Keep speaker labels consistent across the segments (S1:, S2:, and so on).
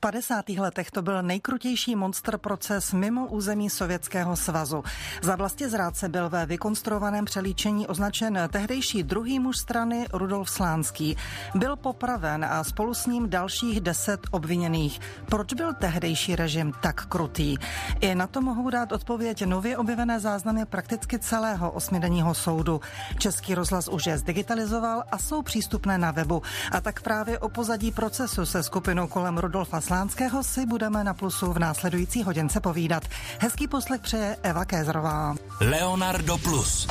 S1: 50. letech to byl nejkrutější monster proces mimo území Sovětského svazu. Za vlastizrádce byl ve vykonstruovaném přelíčení označen tehdejší druhý muž strany Rudolf Slánský. Byl popraven a spolu s ním dalších 10 obviněných. Proč byl tehdejší režim tak krutý? I na to mohou dát odpověď nově objevené záznamy prakticky celého 8denního soudu. Český rozhlas už je zdigitalizoval a jsou přístupné na webu. A tak právě o pozadí procesu se skupinou kolem Rudolfa Slánského si budeme na Plusu v následující hodince povídat. Hezký poslech přeje Eva Kézrová.
S2: Leonardo Plus.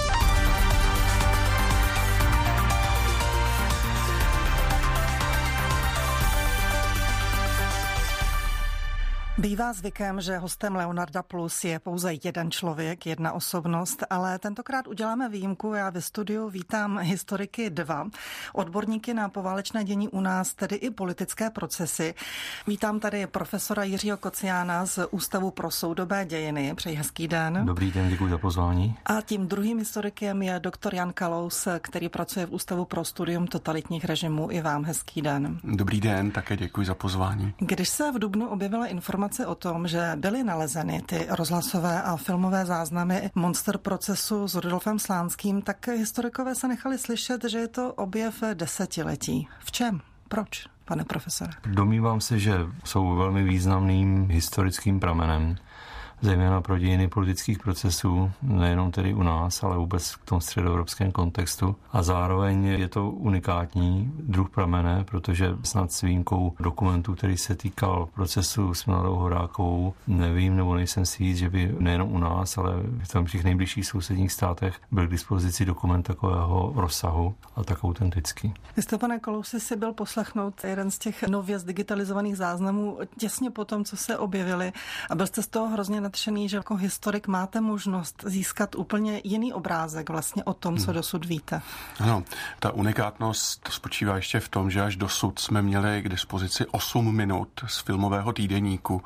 S1: Bývá zvykem, že hostem Leonarda Plus je pouze jeden člověk, jedna osobnost, ale tentokrát uděláme výjimku. Já ve studiu vítám historiky 2, odborníky na poválečné dění u nás, tedy i politické procesy. Vítám tady profesora Jiřího Kociána z Ústavu pro soudobé dějiny. Přeji hezký den.
S3: Dobrý den, děkuji za pozvání.
S1: A tím druhým historikem je doktor Jan Kalous, který pracuje v Ústavu pro studium totalitních režimů. I vám hezký den.
S4: Dobrý den, také děkuji za pozvání.
S1: Když se v dubnu objevila informace o tom, že byly nalezeny ty rozhlasové a filmové záznamy monster procesu s Rudolfem Slánským, tak historikové se nechali slyšet, že je to objev desetiletí. V čem? Proč, pane profesore?
S3: Domnívám se, že jsou velmi významným historickým pramenem, zejména pro dějiny politických procesů, nejenom tedy u nás, ale vůbec v tom středoevropském kontextu. A zároveň je to unikátní druh pramene, protože snad s výjimkou dokumentu, který se týkal procesu s Mladou Horákovou, nevím nebo nejsem si jist, že by nejenom u nás, ale v těch nejbližších sousedních státech byl k dispozici dokument takového rozsahu a tak autentický.
S1: Vy jste, pane Kalousi, si byl poslechnout jeden z těch nově zdigitalizovaných záznamů těsně po tom, co se objevili, a byl jste z toho hrozně nadšený, že jako historik máte možnost získat úplně jiný obrázek vlastně o tom, co dosud víte.
S4: Ano, ta unikátnost spočívá ještě v tom, že až dosud jsme měli k dispozici 8 minut z filmového týdeníku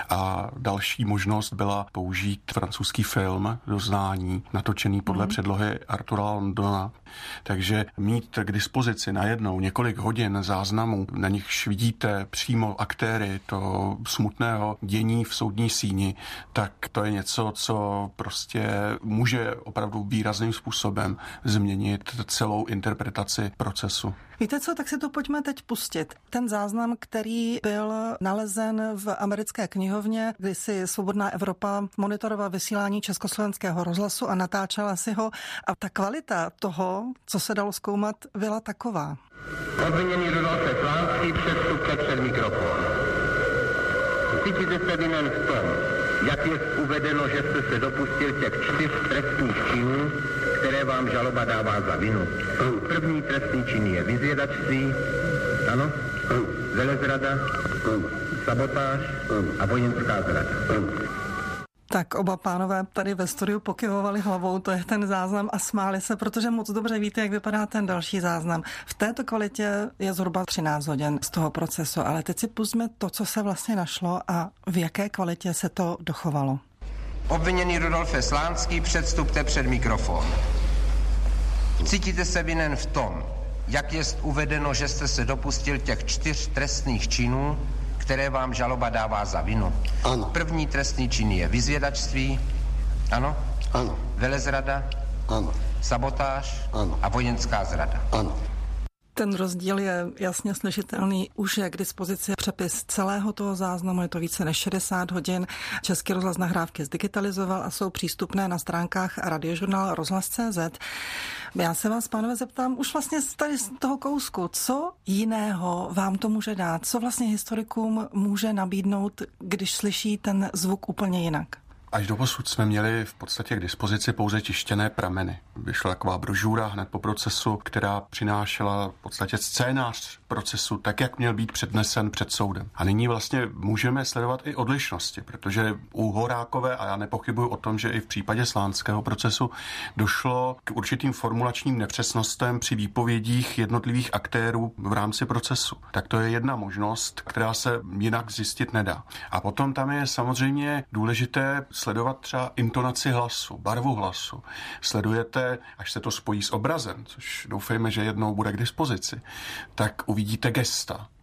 S4: a další možnost byla použít francouzský film Doznání, natočený podle předlohy Artura Londona. Takže mít k dispozici najednou několik hodin záznamů, na nichž vidíte přímo aktéry toho smutného dění v soudní síni, tak to je něco, co prostě může opravdu výrazným způsobem změnit celou interpretaci procesu.
S1: Víte co, tak si to pojďme teď pustit. Ten záznam, který byl nalezen v americké knihovně, kdy si Svobodná Evropa monitorovala vysílání Československého rozhlasu a natáčela si ho, a ta kvalita toho, co se dalo zkoumat, byla taková.
S5: Obviněný Rudolfe Slánský, předstupte před mikrofon. Cítíte se vinen v tom, jak je uvedeno, že jste se dopustil těch 4 trestných činů, které vám žaloba dává za vinu. První trestný čin je vyzvědačství, ano, velezrada, sabotáž a vojenská zrada.
S1: Tak oba pánové tady ve studiu pokyvovali hlavou, to je ten záznam, a smáli se, protože moc dobře víte, jak vypadá ten další záznam. V této kvalitě je zhruba 13 hodin z toho procesu, ale teď si pustíme to, co se vlastně našlo a v jaké kvalitě se to dochovalo.
S5: Obviněný Rudolfe Slánský, předstupte před mikrofon. Cítíte se vinen v tom, jak jest uvedeno, že jste se dopustil těch 4 trestných činů, které vám žaloba dává za vinu.
S6: Ano.
S5: První trestný čin je vyzvědačství, ano?
S6: Ano.
S5: Velezrada,
S6: Ano.
S5: sabotáž
S6: Ano.
S5: a vojenská zrada.
S6: Ano.
S1: Ten rozdíl je jasně slyšitelný. Už je k dispozici přepis celého toho záznamu, je to více než 60 hodin. Český rozhlas nahrávky zdigitalizoval a jsou přístupné na stránkách radiožurnál rozhlas.cz. Já se vás, pánové, zeptám už vlastně tady z toho kousku, co jiného vám to může dát? Co vlastně historikům může nabídnout, když slyší ten zvuk úplně jinak?
S4: Až doposud jsme měli v podstatě k dispozici pouze tištěné prameny. Vyšla taková brožura hned po procesu, která přinášela v podstatě scénář procesu tak, jak měl být přednesen před soudem. A nyní vlastně můžeme sledovat i odlišnosti, protože u Horákové, a já nepochybuji o tom, že i v případě Slánského procesu, došlo k určitým formulačním nepřesnostem při výpovědích jednotlivých aktérů v rámci procesu. Tak to je jedna možnost, která se jinak zjistit nedá. A potom tam je samozřejmě důležité sledovat třeba intonaci hlasu, barvu hlasu. Sledujete, až se to spojí s obrazem, což doufejme, že jednou bude k dispozici, tak uvidíte gesta.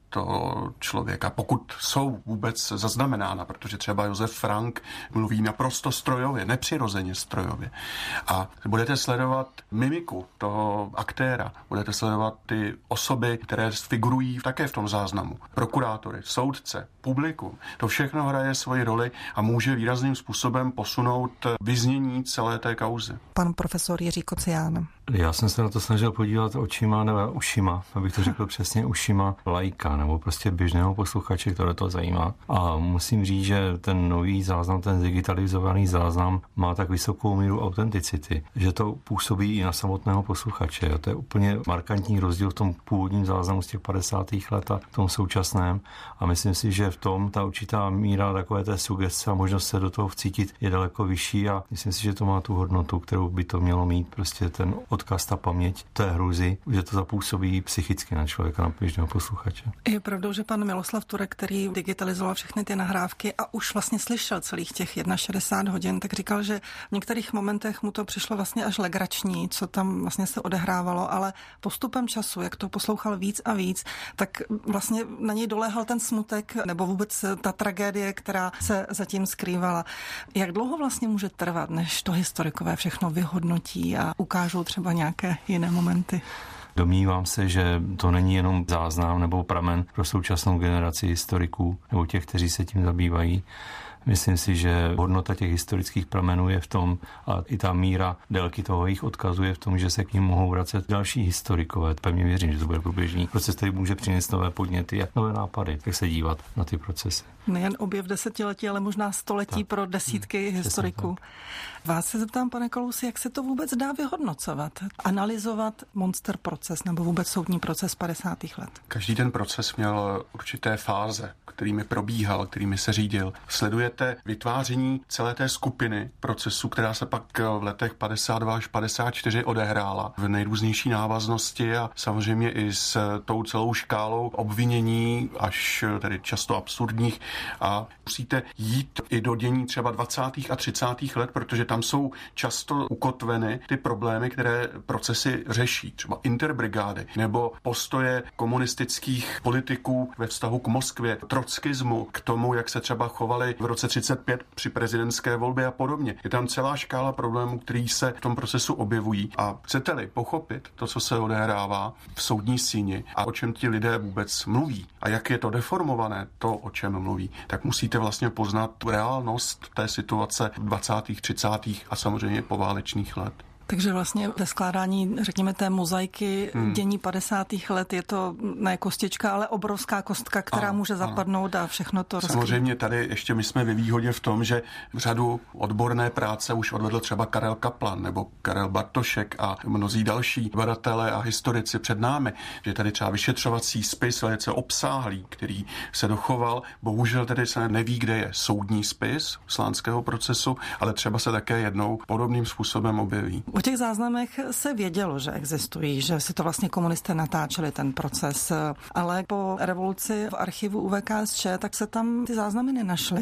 S4: toho člověka, pokud jsou vůbec zaznamenána, protože třeba Josef Frank mluví naprosto strojově, nepřirozeně strojově. A budete sledovat mimiku toho aktéra, budete sledovat ty osoby, které figurují také v tom záznamu. Prokurátory, soudce, publikum. To všechno hraje svoji roli a může výrazným způsobem posunout vyznění celé té kauzy.
S1: Pan profesor Jiří Kocián.
S3: Já jsem se na to snažil podívat očima nebo ušima, abych to řekl přesně, ušima laika nebo prostě běžného posluchače, které to zajímá. A musím říct, že ten nový záznam, ten digitalizovaný záznam má tak vysokou míru autenticity, že to působí i na samotného posluchače. A to je úplně markantní rozdíl v tom původním záznamu z těch 50. let a v tom současném. A myslím si, že v tom ta určitá míra takové té sugestce a možnost se do toho vcítit je daleko vyšší a myslím si, že to má tu hodnotu, kterou by to mělo mít. Prostě ten odkaz, ta paměť té hrůzy, že to zapůsobí psychicky na člověka, na běžného posluchače.
S1: Je pravdou, že pan Miloslav Turek, který digitalizoval všechny ty nahrávky a už vlastně slyšel celých těch 61 hodin, tak říkal, že v některých momentech mu to přišlo vlastně až legrační, co tam vlastně se odehrávalo, ale postupem času, jak to poslouchal víc a víc, tak vlastně na něj doléhal ten smutek nebo vůbec ta tragédie, která se zatím skrývala. Jak dlouho vlastně může trvat, než to historikové všechno vyhodnotí a ukážou třeba nějaké jiné momenty?
S3: Domnívám se, že to není jenom záznam nebo pramen pro současnou generaci historiků nebo těch, kteří se tím zabývají. Myslím si, že hodnota těch historických pramenů je v tom, a i ta míra délky toho jejich odkazu je v tom, že se k nim mohou vracet další historikové. Pevně věřím, že to bude průběžný proces, který může přinést nové podněty a nové nápady, jak se dívat na ty procesy.
S1: Nejen objev desetiletí, ale možná století pro desítky historiků. Vás se zeptám, pane Kalousi, jak se to vůbec dá vyhodnocovat, analyzovat monster proces nebo vůbec soudní proces 50. let?
S4: Každý ten proces měl určité fáze, kterými probíhal, kterými se řídil. Sledujete vytváření celé té skupiny procesů, která se pak v letech 52 až 54 odehrála v nejrůznější návaznosti a samozřejmě i s tou celou škálou obvinění, až tedy často absurdních, a musíte jít i do dění třeba 20. a 30. let, protože tam jsou často ukotveny ty problémy, které procesy řeší, třeba interbrigády nebo postoje komunistických politiků ve vztahu k Moskvě, trockismu, k tomu, jak se třeba chovali v roce 35 při prezidentské volbě a podobně. Je tam celá škála problémů, který se v tom procesu objevují. A chcete-li pochopit to, co se odehrává v soudní síni a o čem ti lidé vůbec mluví a jak je to deformované, to, o čem mluví, tak musíte vlastně poznat reálnost té situace 20., 30. a samozřejmě poválečných let.
S1: Takže vlastně ve skládání, řekněme, té mozaiky dění 50. let je to ne kostička, ale obrovská kostka, která může zapadnout a všechno to rozkrýt.
S4: Samozřejmě tady ještě my jsme ve výhodě v tom, že řadu odborné práce už odvedl třeba Karel Kaplan nebo Karel Bartošek a mnozí další badatelé a historici před námi, že tady třeba vyšetřovací spis velice obsáhlý, který se dochoval, bohužel tedy se neví, kde je soudní spis slánského procesu, ale třeba se také jednou podobným způsobem objeví.
S1: O těch záznamech se vědělo, že existují, že si to vlastně komunisté natáčeli ten proces, ale po revoluci v archivu UVKSČ tak se tam ty záznamy nenašly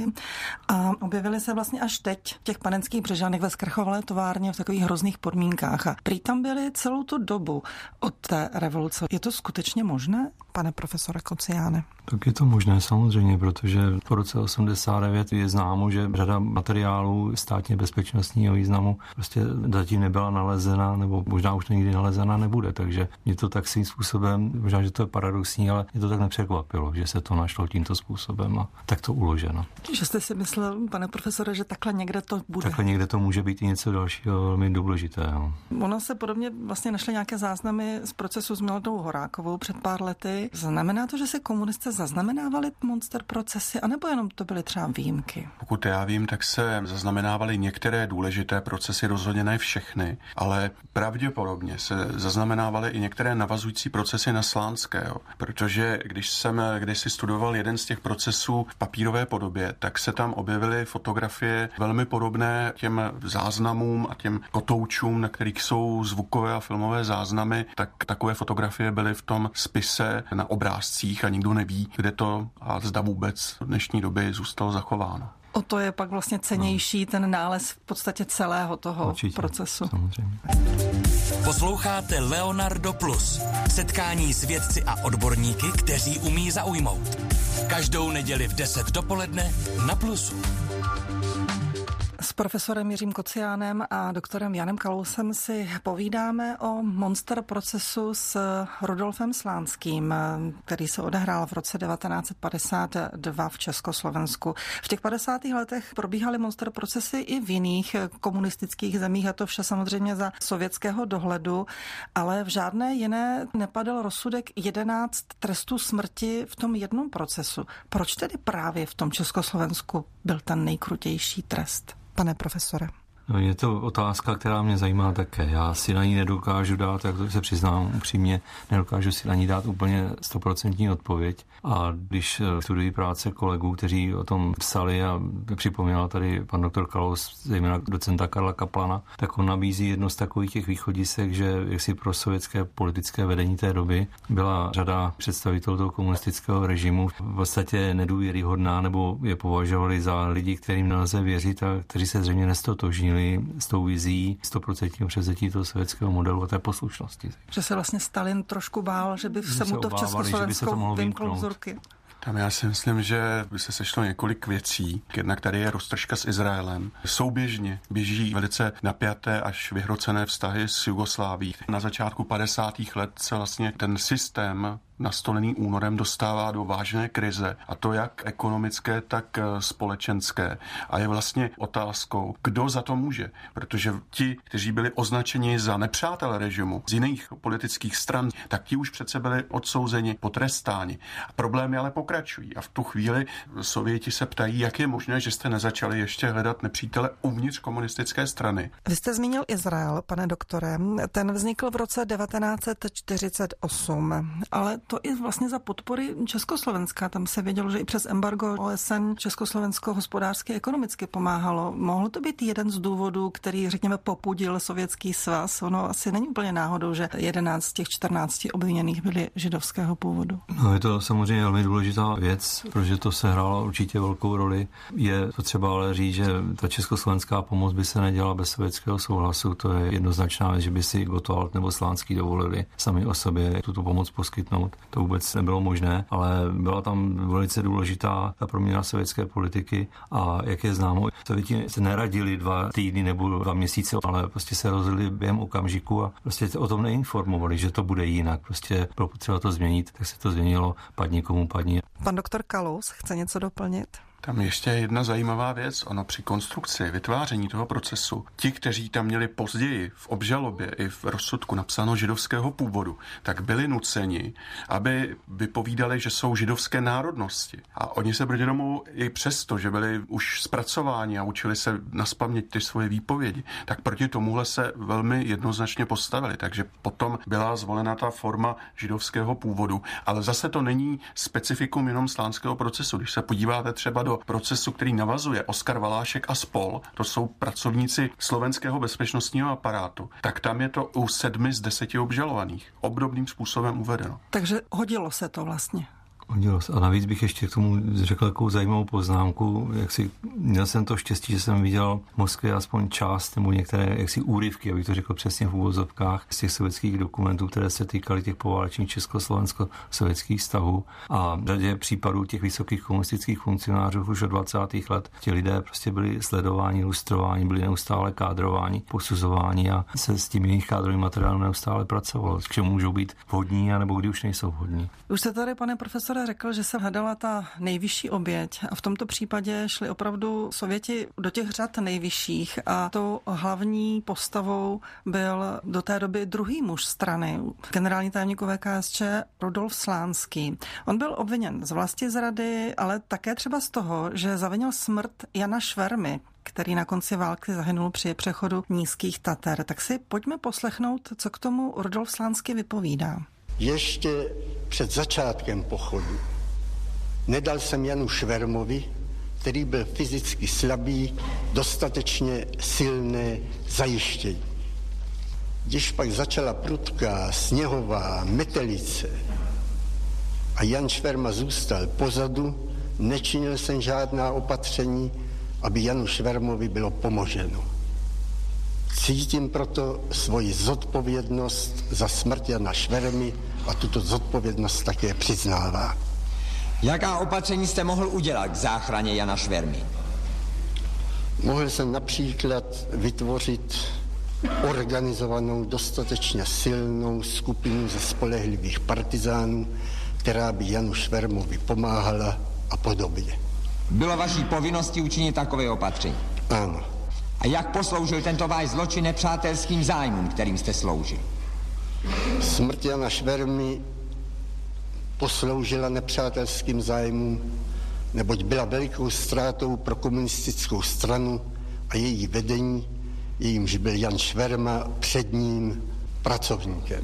S1: a objevily se vlastně až teď v těch Panenských Břežanech ve zkrachovalé továrně v takových hrozných podmínkách. A prý tam byli celou tu dobu od té revoluce. Je to skutečně možné, pane profesore Kociáne?
S3: Tak je to možné samozřejmě, protože po roce 89 je známo, že řada materiálů státně bezpečnostního významu prostě zatím nebyla nalezena, nebo možná už nikdy nalezena nebude, takže mě to tak svým způsobem, možná, že to je paradoxní, ale mě to tak nepřekvapilo, že se to našlo tímto způsobem a tak to uloženo.
S1: Že jste si myslel, pane profesore, že takhle někde to bude?
S3: Takhle někde to může být i něco dalšího velmi důležitého.
S1: Ono se podobně vlastně našly nějaké záznamy z procesu s Mildou Horákovou před pár lety. Znamená to, že se komunisté zaznamenávali monster procesy, anebo jenom to byly třeba výjimky?
S4: Pokud já vím, tak se zaznamenávaly některé důležité procesy, rozhodně ne všechny, ale pravděpodobně se zaznamenávaly i některé navazující procesy na Slánského, protože když jsem kdysi studoval jeden z těch procesů v papírové podobě, tak se tam objevily fotografie velmi podobné těm záznamům a těm kotoučům, na kterých jsou zvukové a filmové záznamy, tak takové fotografie byly v tom spise na obrázcích a nikdo neví, kde to a zda vůbec v dnešní době zůstalo zachováno.
S1: O to je pak vlastně cennější ten nález v podstatě celého toho procesu.
S3: Samozřejmě.
S2: Posloucháte Leonardo Plus. Setkání s vědci a odborníky, kteří umí zaujmout. Každou neděli v 10 dopoledne na Plusu.
S1: S profesorem Jiřím Kociánem a doktorem Janem Kalousem si povídáme o monster procesu s Rudolfem Slánským, který se odehrál v roce 1952 v Československu. V těch 50. letech probíhaly monster procesy i v jiných komunistických zemích, a to vše samozřejmě za sovětského dohledu, ale v žádné jiné nepadl rozsudek 11 trestů smrti v tom jednom procesu. Proč tedy právě v tom Československu byl ten nejkrutější trest? Pane profesore.
S3: No, je to otázka, která mě zajímá také. Já si na ní nedokážu dát, jak to se přiznám upřímně, nedokážu si na ní dát úplně 100% odpověď. A když studuji práce kolegů, kteří o tom psali, a připomněl tady pan doktor Kalous, zejména docenta Karla Kaplana, tak on nabízí jedno z takových těch východisek, že jaksi pro sovětské politické vedení té doby byla řada představitelů toho komunistického režimu v podstatě nedůvěryhodná, nebo je považovali za lidi, kterým nelze věřit a kteří se zřejmě nestotožnili s tou vizí 100% převzetí toho sovětského modelu a té poslušnosti.
S1: Že se vlastně Stalin trošku bál, že by se mu to v Československu vymklo z ruky.
S4: Tam já si myslím, že by se sešlo několik věcí. Jednak tady je roztržka s Izraelem. Souběžně běží velice napjaté až vyhrocené vztahy s Jugoslávií. Na začátku 50. let se vlastně ten systém nastolený únorem dostává do vážné krize, a to jak ekonomické, tak společenské. A je vlastně otázkou, kdo za to může, protože ti, kteří byli označeni za nepřátelé režimu z jiných politických stran, tak ti už přece byli odsouzeni, potrestáni. Problémy ale pokračují a v tu chvíli Sověti se ptají, jak je možné, že jste nezačali ještě hledat nepřítele uvnitř komunistické strany.
S1: Vy jste zmínil Izrael, pane doktore. Ten vznikl v roce 1948, ale to i vlastně za podpory Československa. Tam se vědělo, že i přes embargo OSN Československo hospodářsky ekonomicky pomáhalo. Mohlo to být jeden z důvodů, který, řekněme, popudil Sovětský svaz? Ono asi není úplně náhodou, že 11 z těch 14 obviněných byli židovského původu.
S3: No, je to samozřejmě velmi důležitá věc, protože to sehrálo určitě velkou roli. Je to třeba ale říct, že ta československá pomoc by se nedělala bez sovětského souhlasu. To je jednoznačná věc, že by si Gottwald nebo Slánský dovolili sami o sobě tuto pomoc poskytnout. To vůbec nebylo možné, ale byla tam velice důležitá ta proměna sovětské politiky a jak je známo, Sověti se neradili 2 týdny nebo 2 měsíce, ale prostě se rozhodli během okamžiku a prostě o tom neinformovali, že to bude jinak. Prostě bylo potřeba to změnit, tak se to změnilo, padni komu padni.
S1: Pan doktor Kalous chce něco doplnit?
S4: Tam ještě jedna zajímavá věc. Ono při konstrukci, vytváření toho procesu, ti, kteří tam měli později v obžalobě i v rozsudku napsáno židovského původu, tak byli nuceni, aby vypovídali, že jsou židovské národnosti. A oni se proti tomu i přesto, že byli už zpracováni a učili se naspamět ty svoje výpovědi, tak proti tomuhle se velmi jednoznačně postavili. Takže potom byla zvolena ta forma židovského původu. Ale zase to není specifikum jenom slánského procesu. Když se podíváte třeba do procesu, který navazuje Oskar Valášek a spol, to jsou pracovníci slovenského bezpečnostního aparátu, tak tam je to u 7 z 10 obžalovaných obdobným způsobem uvedeno.
S1: Takže hodilo se to vlastně.
S3: A navíc bych ještě k tomu řekl takovou zajímavou poznámku. Měl jsem to štěstí, že jsem viděl v Moskvě aspoň část nebo některé úryvky, abych to řekl přesně v úvozovkách, z těch sovětských dokumentů, které se týkaly těch poválečných československo-sovětských vztahů. A v řadě případů těch vysokých komunistických funkcionářů už od 20. let ti lidé prostě byli sledováni, lustrováni, byli neustále kádrováni, posuzováni a se s tím jejich kádrovým materiálem neustále pracovalo. K čemu můžou být vhodní, anebo kdy už nejsou vhodní.
S1: Už jste tady, pane profesor, řekl, že se hledala ta nejvyšší oběť a v tomto případě šli opravdu Sověti do těch řad nejvyšších a tou hlavní postavou byl do té doby druhý muž strany, generální tajemník VKSČ Rudolf Slánský. On byl obviněn z vlastizrady, ale také třeba z toho, že zavinil smrt Jana Švermy, který na konci války zahynul při přechodu Nízkých Tater. Tak si pojďme poslechnout, co k tomu Rudolf Slánský vypovídá.
S6: Ještě před začátkem pochodu nedal jsem Janu Švermovi, který byl fyzicky slabý, dostatečně silné zajištění. Když pak začala prudká, sněhová metelice a Jan Šverma zůstal pozadu, nečinil jsem žádná opatření aby Janu Švermovi bylo pomoženo. Cítím proto svoji zodpovědnost za smrt Jana Švermy a tuto zodpovědnost také přiznává.
S7: Jaká opatření jste mohl udělat k záchraně Jana Švermy?
S6: Mohl jsem například vytvořit organizovanou, dostatečně silnou skupinu ze spolehlivých partizánů, která by Janu Švermovi pomáhala a podobně.
S7: Bylo vaší povinností učinit takové opatření?
S6: Ano.
S7: A jak posloužil tento váš zločin nepřátelským zájmům, kterým jste sloužil?
S6: Smrt Jana Švermy posloužila nepřátelským zájmům, neboť byla velikou ztrátou pro komunistickou stranu a její vedení, jejímž byl Jan Šverma předním pracovníkem.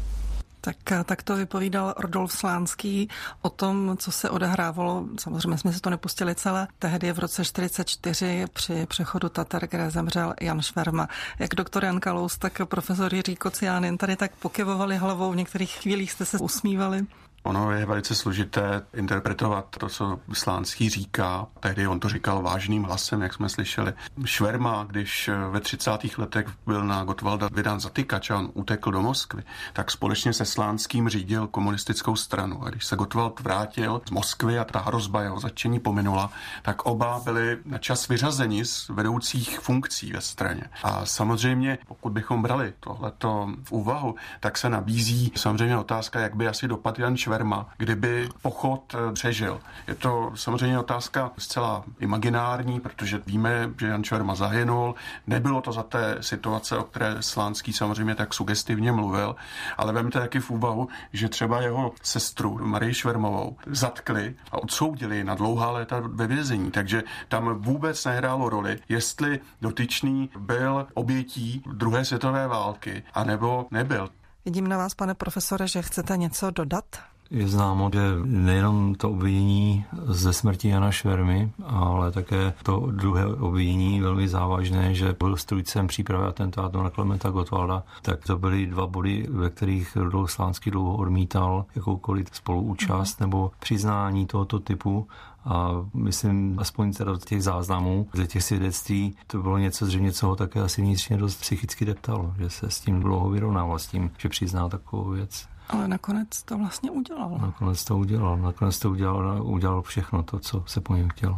S1: Tak to vypovídal Rudolf Slánský o tom, co se odehrávalo. Samozřejmě jsme si to nepustili celé. Tehdy v roce 1944 při přechodu Tatar, kde zemřel Jan Šverma. Jak doktor Jan Kalous, tak profesor Jiří Kociánin tady tak pokyvovali hlavou. V některých chvílích jste se usmívali.
S4: Ono je velice složité interpretovat to, co Slánský říká. Tehdy on to říkal vážným hlasem, jak jsme slyšeli. Šverma, když ve 30. letech byl na Gottwalda vydán zatykač a on utekl do Moskvy, tak společně se Slánským řídil komunistickou stranu. A když se Gottwald vrátil z Moskvy a ta hrozba jeho zatčení pominula, tak oba byli na čas vyřazeni z vedoucích funkcí ve straně. A samozřejmě, pokud bychom brali tohleto v úvahu, tak se nabízí samozřejmě otázka, jak by asi dopadl Jan Šverma, kdyby pochod přežil. Je to samozřejmě otázka zcela imaginární, protože víme, že Jan Šverma zahynul. Nebylo to za té situace, o které Slánský samozřejmě tak sugestivně mluvil, ale vemte taky v úvahu, že třeba jeho sestru Marii Švermovou zatkli a odsoudili na dlouhá léta ve vězení, takže tam vůbec nehrálo roli, jestli dotyčný byl obětí druhé světové války, anebo nebyl.
S1: Vidím na vás, pane profesore, že chcete něco dodat?
S3: Je známo, že nejenom to obvinění ze smrti Jana Švermy, ale také to druhé obvinění velmi závažné, že byl strůjcem přípravy atentátu na Klementa Gottwalda, tak to byly dva body, ve kterých Rudolf Slánský dlouho odmítal jakoukoliv spoluúčast nebo přiznání tohoto typu. A myslím, aspoň teda z těch záznamů, ze těch svědectví, to bylo něco zřejmě, co ho také asi vnitřně dost psychicky deptalo, že se s tím dlouho vyrovnával, s tím, že přizná takovou věc.
S1: Ale nakonec to vlastně udělal.
S3: Nakonec to udělal všechno to, co se po něm chtělo.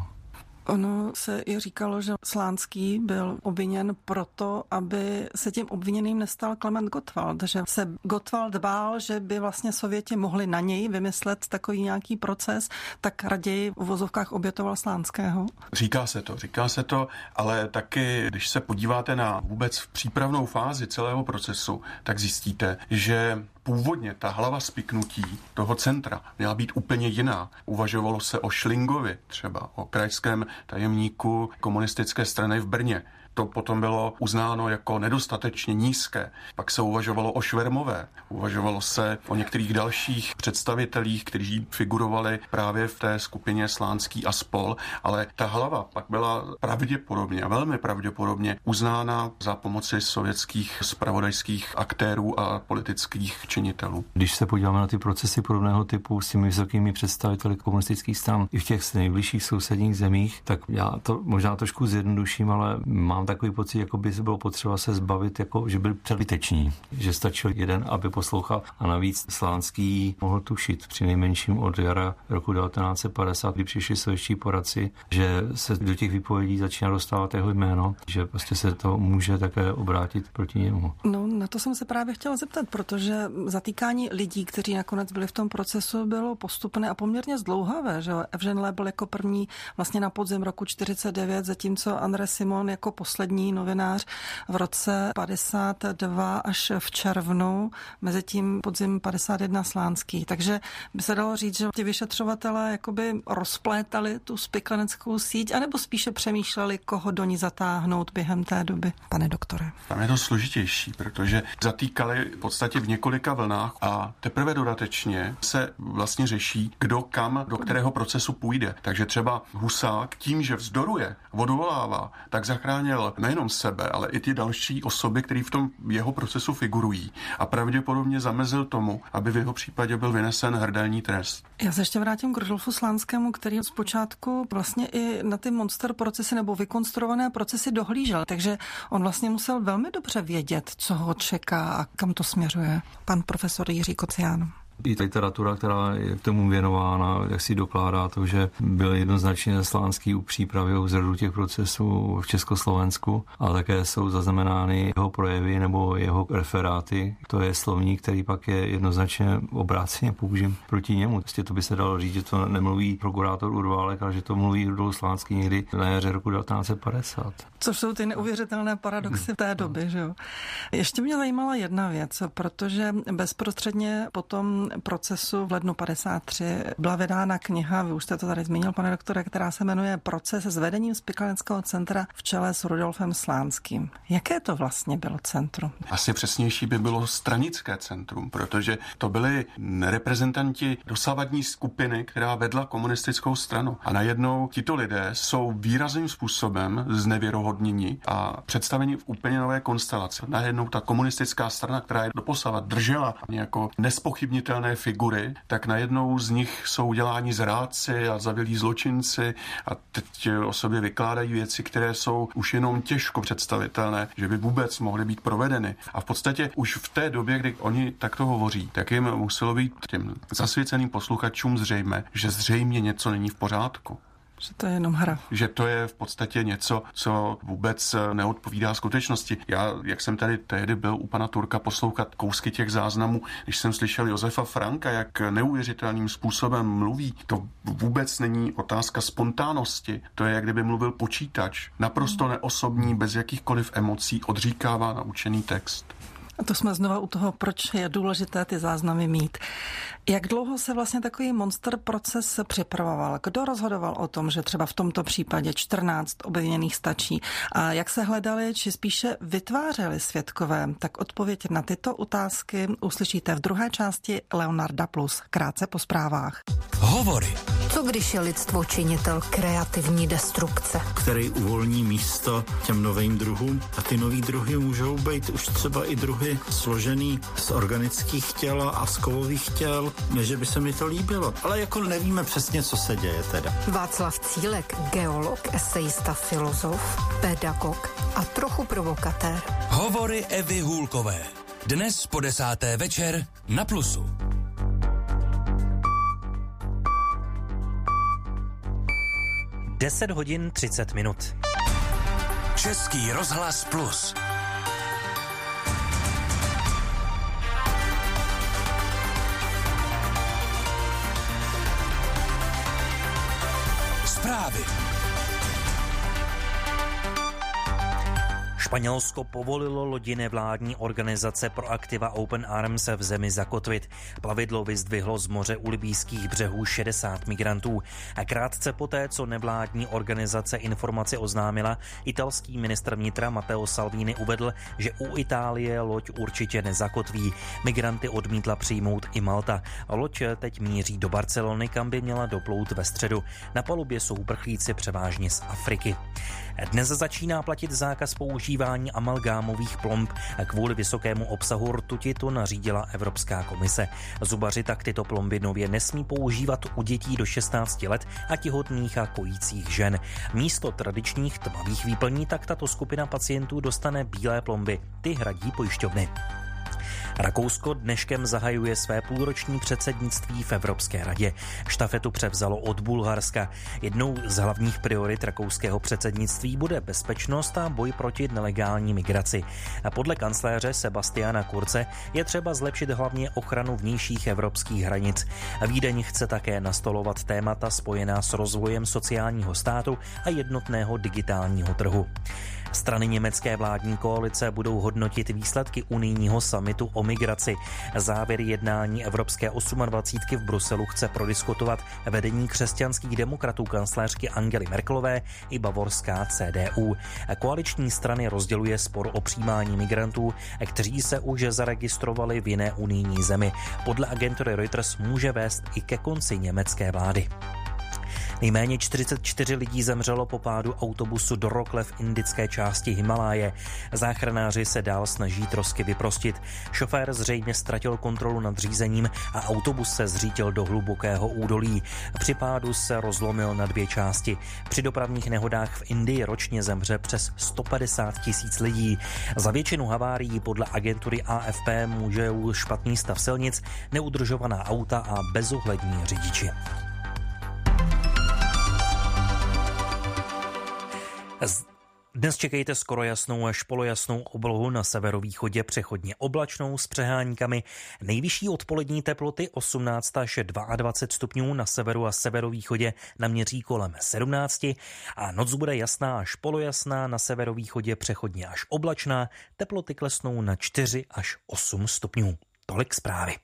S1: Ono se i říkalo, že Slánský byl obviněn proto, aby se tím obviněným nestal Klement Gottwald, že se Gottwald bál, že by vlastně Sověti mohli na něj vymyslet takový nějaký proces, tak raději v uvozovkách obětoval Slánského.
S4: Říká se to, ale taky, když se podíváte na vůbec přípravnou fázi celého procesu, tak zjistíte, že původně ta hlava spiknutí toho centra měla být úplně jiná. Uvažovalo se o Schlingovi, třeba o krajském tajemníku komunistické strany v Brně. To potom bylo uznáno jako nedostatečně nízké. Pak se uvažovalo o Švermové. Uvažovalo se o některých dalších představitelích, kteří figurovali právě v té skupině Slánský a spol, ale ta hlava pak byla pravděpodobně, velmi pravděpodobně uznána za pomoci sovětských zpravodajských aktérů a politických činitelů.
S3: Když se podíváme na ty procesy podobného typu s těmi vysokými představiteli komunistických stran i v těch nejbližších sousedních zemích, tak já to možná trošku zjednoduším, ale mám takový pocit, jako by se bylo potřeba se zbavit, jako že byl přebyteční, že stačil jeden, aby poslouchal, a navíc Slánský mohl tušit při nejmenším od jara roku 1950, kdy přišli sovětští poradci, že se do těch výpovědí začíná dostávat jeho jméno, že prostě se to může také obrátit proti němu.
S1: No, na to jsem se právě chtěla zeptat, protože zatýkání lidí, kteří nakonec byli v tom procesu, bylo postupné a poměrně zdlouhavé, že Evžen Lé byl jako první vlastně na podzim roku 49, zatímco André Simon jako poslední novinář v roce 52 až v červnu, mezi tím podzim 51 Slánský. Takže by se dalo říct, že ti vyšetřovatelé jakoby rozplétali tu spikleneckou síť, anebo spíše přemýšleli, koho do ní zatáhnout během té doby, pane doktore?
S4: Tam je to složitější, protože zatýkali v podstatě v několika vlnách a teprve dodatečně se vlastně řeší, kdo kam, do kterého procesu půjde. Takže třeba Husák tím, že vzdoruje, odvolává, tak zachránil zabil nejenom sebe, ale i ty další osoby, které v tom jeho procesu figurují a pravděpodobně zamezil tomu, aby v jeho případě byl vynesen hrdelní trest.
S1: Já se ještě vrátím k Rudolfu Slánskému, který zpočátku vlastně i na ty monster procesy nebo vykonstruované procesy dohlížel, takže on vlastně musel velmi dobře vědět, co ho čeká a kam to směřuje. Pan profesor Jiří Kocián.
S3: I literatura, která je k tomu věnována, jak si dokládá to, že byl jednoznačně Slánský u přípravy u zradu těch procesů v Československu a také jsou zaznamenány jeho projevy nebo jeho referáty. To je slovník, který pak je jednoznačně obráceně použit proti němu. Prostě to by se dalo říct, že to nemluví prokurátor Urválek, ale že to mluví Rudolf Slánský někdy na jaře roku 1950.
S1: Což jsou ty neuvěřitelné paradoxy té doby, že jo. Ještě mě zajímala jedna věc, protože bezprostředně potom procesu v lednu 53 byla vydána kniha, vy už jste to tady zmínil, pane doktore, která se jmenuje Proces s vedením Spikalnického centra v čele s Rudolfem Slánským. Jaké to vlastně bylo centrum?
S4: Asi přesnější by bylo stranické centrum, protože to byli reprezentanti dosavadní skupiny, která vedla komunistickou stranu. A najednou tito lidé jsou výrazným způsobem znevěrohodněni a představeni v úplně nové konstelaci. Najednou ta komunistická strana, která je doposavat držela jako nespochybnitelné figury, tak najednou z nich jsou uděláni zrádci a zavilí zločinci a teď o sobě vykládají věci, které jsou už jenom těžko představitelné, že by vůbec mohly být provedeny. A v podstatě už v té době, kdy oni takto hovoří, tak jim muselo být těm zasvěceným posluchačům zřejmé, že zřejmě něco není v pořádku.
S1: Že to je jenom hra.
S4: Že to je v podstatě něco, co vůbec neodpovídá skutečnosti. Já, jak jsem tady tehdy byl u pana Turka poslouchat kousky těch záznamů, když jsem slyšel Josefa Franka, jak neuvěřitelným způsobem mluví, to vůbec není otázka spontánnosti. To je, jak kdyby mluvil počítač. Naprosto neosobní, bez jakýchkoliv emocí, odříkává naučený text.
S1: A to jsme znova u toho, proč je důležité ty záznamy mít. Jak dlouho se vlastně takový monster proces připravoval? Kdo rozhodoval o tom, že třeba v tomto případě 14 obviněných stačí? A jak se hledali, či spíše vytvářeli svědkové? Tak odpověď na tyto otázky uslyšíte v druhé části Leonarda Plus, krátce po zprávách.
S2: Hovory.
S8: Co když je lidstvo činitel kreativní destrukce?
S9: Který uvolní místo těm novým druhům a ty nový druhy můžou být už třeba i druhy složený z organických těl a z kovových těl. Ne, že by se mi to líbilo, ale jako nevíme přesně, co se děje teda.
S8: Václav Cílek, geolog, esejista, filozof, pedagog a trochu provokatér.
S2: Hovory Evy Hůlkové. Dnes po 10. večer na Plusu.
S10: hodin 30 minut.
S2: Český rozhlas Plus. Zprávy.
S10: Španělsko povolilo lodi nevládní organizace Proactiva Open Arms v zemi zakotvit. Plavidlo vyzdvihlo z moře u libýských břehů 60 migrantů. A krátce poté, co nevládní organizace informaci oznámila, italský ministr vnitra Matteo Salvini uvedl, že u Itálie loď určitě nezakotví. Migranty odmítla přijmout i Malta. Loď teď míří do Barcelony, kam by měla doplout ve středu. Na palubě jsou uprchlíci převážně z Afriky. Dnes začíná platit zákaz používání amalgámových plomb a kvůli vysokému obsahu rtuti to nařídila Evropská komise. Zubaři tak tyto plomby nově nesmí používat u dětí do 16 let a těhotných a kojících žen. Místo tradičních tmavých výplní tak tato skupina pacientů dostane bílé plomby. Ty hradí pojišťovny. Rakousko dneškem zahajuje své půlroční předsednictví v Evropské radě. Štafetu převzalo od Bulharska. Jednou z hlavních priorit rakouského předsednictví bude bezpečnost a boj proti nelegální migraci. A podle kancléře Sebastiana Kurze je třeba zlepšit hlavně ochranu vnějších evropských hranic. Vídeň chce také nastolovat témata spojená s rozvojem sociálního státu a jednotného digitálního trhu. Strany německé vládní koalice budou hodnotit výsledky unijního summitu o migraci. Závěry jednání Evropské 28 v Bruselu chce prodiskutovat vedení křesťanských demokratů kancléřky Angely Merkelové i bavorská CDU. Koaliční strany rozděluje spor o přijímání migrantů, kteří se už zaregistrovali v jiné unijní zemi. Podle agentury Reuters může vést i ke konci německé vlády. Nejméně 44 lidí zemřelo po pádu autobusu do rokle v indické části Himaláje. Záchranáři se dál snaží trosky vyprostit. Šofér zřejmě ztratil kontrolu nad řízením a autobus se zřítil do hlubokého údolí. Při pádu se rozlomil na dvě části. Při dopravních nehodách v Indii ročně zemře přes 150 000 lidí. Za většinu havárií podle agentury AFP může špatný stav silnic, neudržovaná auta a bezohlední řidiči. Dnes čekejte skoro jasnou až polojasnou oblohu, na severovýchodě přechodně oblačnou s přeháníkami. Nejvyšší odpolední teploty 18 až 22 stupňů, na severu a severovýchodě naměří kolem 17 a noc bude jasná až polojasná, na severovýchodě přechodně až oblačná, teploty klesnou na 4 až 8 stupňů. Tolik zprávy.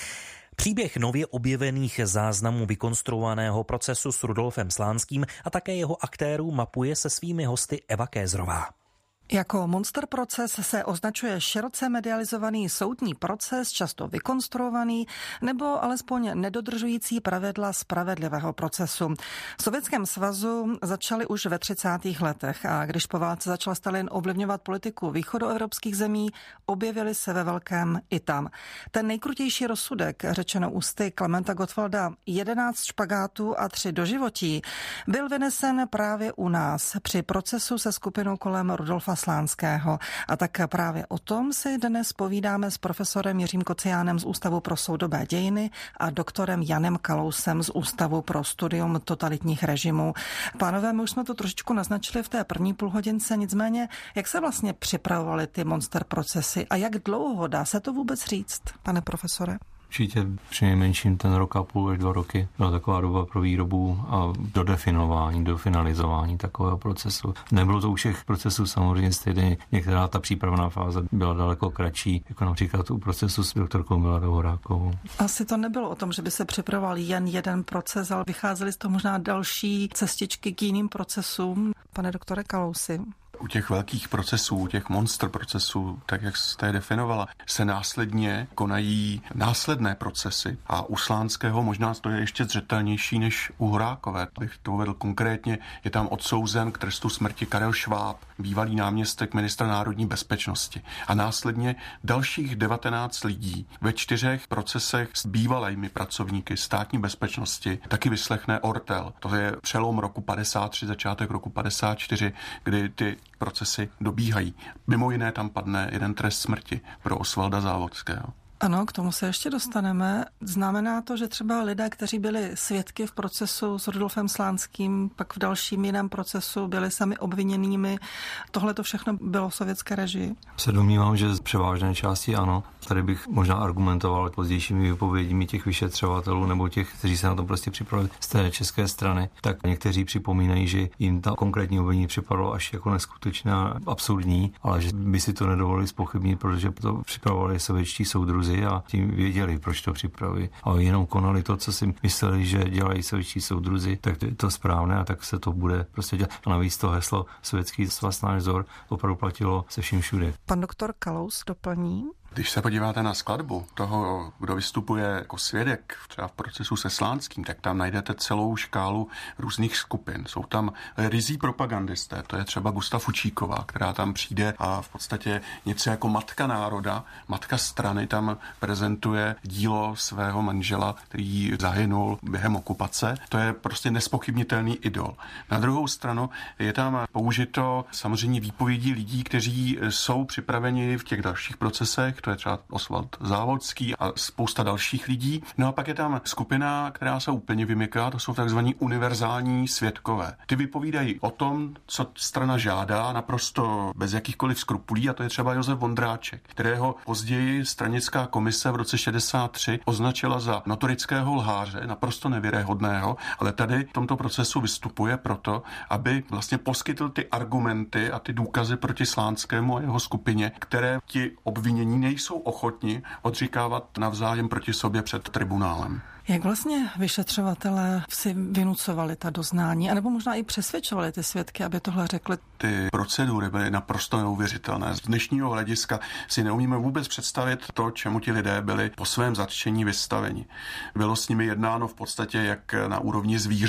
S10: Příběh nově objevených záznamů vykonstruovaného procesu s Rudolfem Slánským a také jeho aktérů mapuje se svými hosty Eva Kézrová.
S1: Jako monster proces se označuje široce medializovaný soudní proces, často vykonstruovaný nebo alespoň nedodržující pravidla spravedlivého procesu. V Sovětském svazu začaly už ve 30. letech a když po válce začal Stalin ovlivňovat politiku východoevropských zemí, objevily se ve velkém i tam. Ten nejkrutější rozsudek, řečeno ústy Klementa Gottwalda, 11 špagátů a 3 doživotí, byl vynesen právě u nás při procesu se skupinou kolem Rudolfa Slánského. A tak právě o tom si dnes povídáme s profesorem Jiřím Kociánem z Ústavu pro soudobé dějiny a doktorem Janem Kalousem z Ústavu pro studium totalitních režimů. Pánové, my už jsme to trošičku naznačili v té první půlhodince, nicméně, jak se vlastně připravovaly ty monster procesy a jak dlouho, dá se to vůbec říct, pane profesore?
S3: Určitě přinejmenším ten rok a půl až 2 roky byla taková doba pro výrobu a dodefinování, dofinalizování takového procesu. Nebylo to u všech procesů samozřejmě stejně. Některá ta přípravná fáze byla daleko kratší, jako například u procesu s doktorkou Miladou Horákovou.
S1: Asi to nebylo o tom, že by se připravoval jen jeden proces, ale vycházely z toho možná další cestičky k jiným procesům. Pane doktore Kalousi.
S4: U těch velkých procesů, u těch monster procesů, tak jak jste je definovala, se následně konají následné procesy. A u Slánského možná to je ještě zřetelnější než u Horákové. Bych to uvedl konkrétně, je tam odsouzen k trestu smrti Karel Šváb, bývalý náměstek ministra národní bezpečnosti. A následně dalších 19 lidí ve 4 procesech s bývalými pracovníky státní bezpečnosti taky vyslechne Ortel. To je přelom roku 53, začátek roku 54, kdy ty procesy dobíhají. Mimo jiné tam padne jeden trest smrti pro Osvalda Závodského.
S1: Ano, k tomu se ještě dostaneme. Znamená to, že třeba lidé, kteří byli svědky v procesu s Rudolfem Slánským, pak v dalším jiném procesu byli sami obviněnými. Tohle to všechno bylo v sovětské režii?
S3: Se domnívám, že z převážné části ano. Tady bych možná argumentoval pozdějšími vypověďmi těch vyšetřovatelů nebo těch, kteří se na to prostě připravili z té české strany. Tak někteří připomínají, že jim ta konkrétní obvinění připadalo až jako neskutečné a absurdní, ale že by si to nedovolili zpochybnit, protože to připravovali sovětští soudruzi a tím věděli, proč to připraví. A jenom konali to, co si mysleli, že dělají sovětští soudruzi, tak je to správné a tak se to bude prostě dělat. A navíc to heslo Sovětský svaz náš vzor opravdu platilo se vším všude.
S1: Pan doktor Kalous doplní.
S4: Když se podíváte na skladbu toho, kdo vystupuje jako svědek třeba v procesu se Slánským, tak tam najdete celou škálu různých skupin. Jsou tam rizí propagandisté, to je třeba Gusta Fučíková, která tam přijde a v podstatě něco jako matka národa, matka strany tam prezentuje dílo svého manžela, který zahynul během okupace. To je prostě nespochybnitelný idol. Na druhou stranu je tam použito samozřejmě výpovědi lidí, kteří jsou připraveni v těch dalších procesech. To je třeba Osvald Závodský a spousta dalších lidí. No a pak je tam skupina, která se úplně vymyká, to jsou takzvaní univerzální svědkové. Ty vypovídají o tom, co strana žádá, naprosto bez jakýchkoliv skrupulí, a to je třeba Josef Vondráček, kterého později stranická komise v roce 63 označila za notorického lháře, naprosto nevěrohodného, ale tady v tomto procesu vystupuje proto, aby vlastně poskytl ty argumenty a ty důkazy proti Slánskému a jeho skupině, které ti obvinění nejsou ochotni odříkávat navzájem proti sobě před tribunálem.
S1: Jak vlastně vyšetřovatelé si vynucovali ta doznání, anebo možná i přesvědčovali ty svědky, aby tohle řekli?
S4: Ty procedury byly naprosto neuvěřitelné. Z dnešního hlediska si neumíme vůbec představit to, čemu ti lidé byli po svém zatčení vystaveni. Bylo s nimi jednáno v podstatě jak na úrovni zvířat.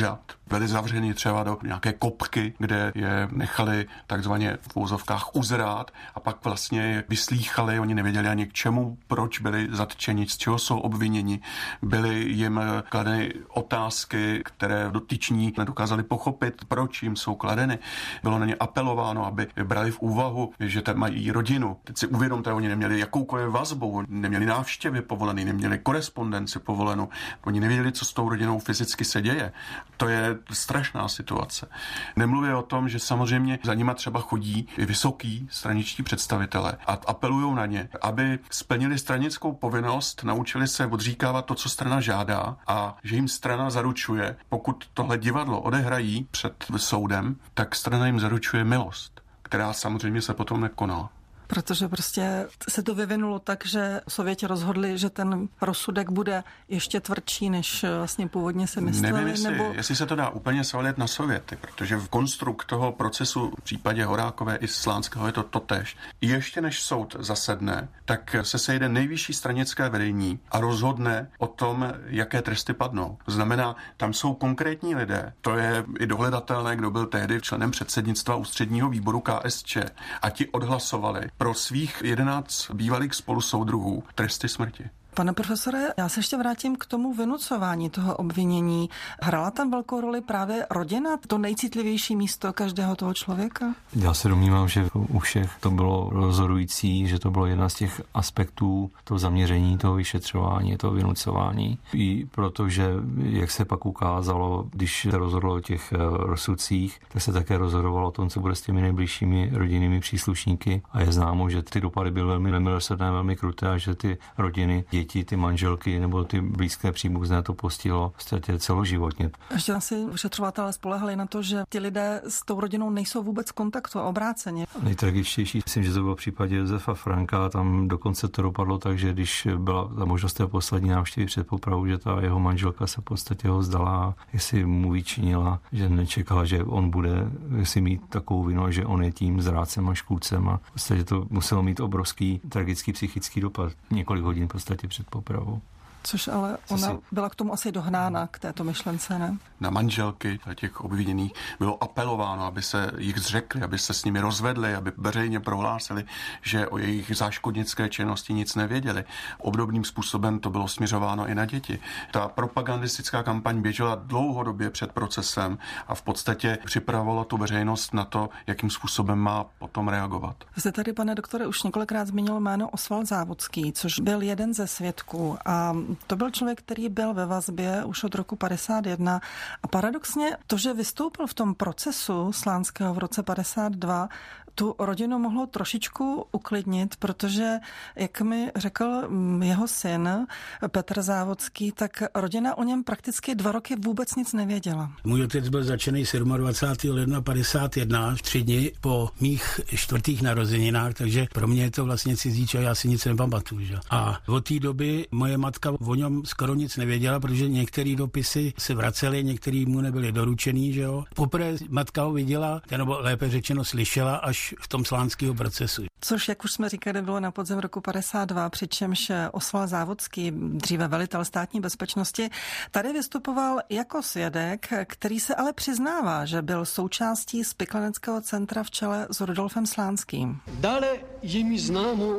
S4: Byli zavřeni třeba do nějaké kopky, kde je nechali takzvaně v úzovkách uzrát a pak vlastně je vyslýchali, oni nevěděli ani k čemu, proč byli zatčeni, z čeho jsou obviněni. Byly jim kladeny otázky, které dotyční nedokázali pochopit, proč jim jsou kladeny. Bylo na ně apelováno, aby brali v úvahu, že tam mají rodinu. Teď si uvědomte, oni neměli jakoukoliv vazbu, neměli návštěvy povolené, neměli korespondenci povolenou. Oni nevěděli, co s tou rodinou fyzicky se děje. To je strašná situace. Nemluvě o tom, že samozřejmě za nima třeba chodí i vysoký straničtí představitelé a apelují na ně, aby splnili stranickou povinnost, naučili se odříkávat to, co strana žádá a že jim strana zaručuje, pokud tohle divadlo odehrají před soudem, tak strana jim zaručuje milost, která samozřejmě se potom nekoná.
S1: Protože prostě se to vyvinulo tak, že Sověti rozhodli, že ten rozsudek bude ještě tvrdší, než vlastně původně si mysleli.
S4: Nevím, jestli se to dá úplně svalit na Sověty, protože v konstrukt toho procesu v případě Horákové i Slánského je to totéž. Ještě než soud zasedne, tak se sejde nejvyšší stranické vedení a rozhodne o tom, jaké tresty padnou. To znamená, tam jsou konkrétní lidé, to je i dohledatelné, kdo byl tehdy členem předsednictva ústředního výboru KSČ a ti odhlasovali pro svých 11 bývalých spolusoudruhů tresty smrti.
S1: Pane profesore, já se ještě vrátím k tomu vynucování toho obvinění. Hrála tam velkou roli právě rodina, to nejcitlivější místo každého toho člověka?
S3: Já se domnívám, že u všech to bylo rozhodující, že to bylo jedna z těch aspektů toho zaměření, toho vyšetřování, toho vynucování. I protože, jak se pak ukázalo, když se rozhodlo o těch rozsudcích, tak se také rozhodovalo o tom, co bude s těmi nejbližšími rodinnými příslušníky. A je známo, že ty dopady byly velmi nemilosrdné, velmi kruté a že ty rodiny, ty manželky nebo ty blízké příbuzné to postihlo vlastně celoživotně.
S1: Ještě asi vyšetřovatelé spolehali na to, že ti lidé s tou rodinou nejsou vůbec v kontaktu a obráceně.
S3: Nejtragičtější, myslím, že to bylo v případě Josefa Franka, tam dokonce to dopadlo tak, že když byla ta možnost té poslední návštěvy před popravou, že ta jeho manželka se v podstatě ho vzdala, jestli mu vyčinila, že nečekala, že on bude si mít takovou vinu, že on je tím zrádcem a škůdcem a v podstatě to muselo mít obrovský tragický psychický dopad několik hodin v podstatě před popravou.
S1: Což ale ona byla k tomu asi dohnána, k této myšlence, ne?
S4: Na manželky těch obviněných bylo apelováno, aby se jich zřekli, aby se s nimi rozvedli, aby veřejně prohlásili, že o jejich záškodnické činnosti nic nevěděli. Obdobným způsobem to bylo směřováno i na děti. Ta propagandistická kampaň běžela dlouhodobě před procesem a v podstatě připravovala tu veřejnost na to, jakým způsobem má potom reagovat.
S1: Vy jste tady, pane doktore, už několikrát zmínil jméno Osvald Závodský, což byl jeden ze svědků a to byl člověk, který byl ve vazbě už od roku 51 a paradoxně to, že vystoupil v tom procesu Slánského v roce 52, tu rodinu mohlo trošičku uklidnit, protože, jak mi řekl jeho syn Petr Závodský, tak rodina o něm prakticky 2 roky vůbec nic nevěděla.
S11: Můj otec byl začený 27. ledna 51, 3 dny po mých 4. narozeninách, takže pro mě je to vlastně cizí člověk, já si nic nepamatuju. Že? A od té doby moje matka o něm skoro nic nevěděla, protože některé dopisy se vracely, některé mu nebyly doručený. Že jo? Poprvé matka ho viděla, nebo lépe řečeno slyšela, až v tom slánského procesu.
S1: Což, jak už jsme říkali, bylo na podzim roku 52, přičemž Osvald Závodský, dříve velitel státní bezpečnosti, tady vystupoval jako svědek, který se ale přiznává, že byl součástí Spiklaneckého centra v čele s Rudolfem Slánským.
S12: Dále je mi známo,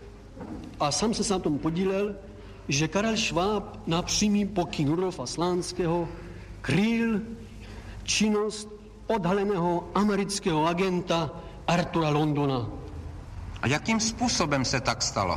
S12: a sám se na tom podílel, že Karel Šváb na přímý pokyn Rudolfa Slánského kryl činnost odhaleného amerického agenta Artura Londona.
S7: A jakým způsobem se tak stalo?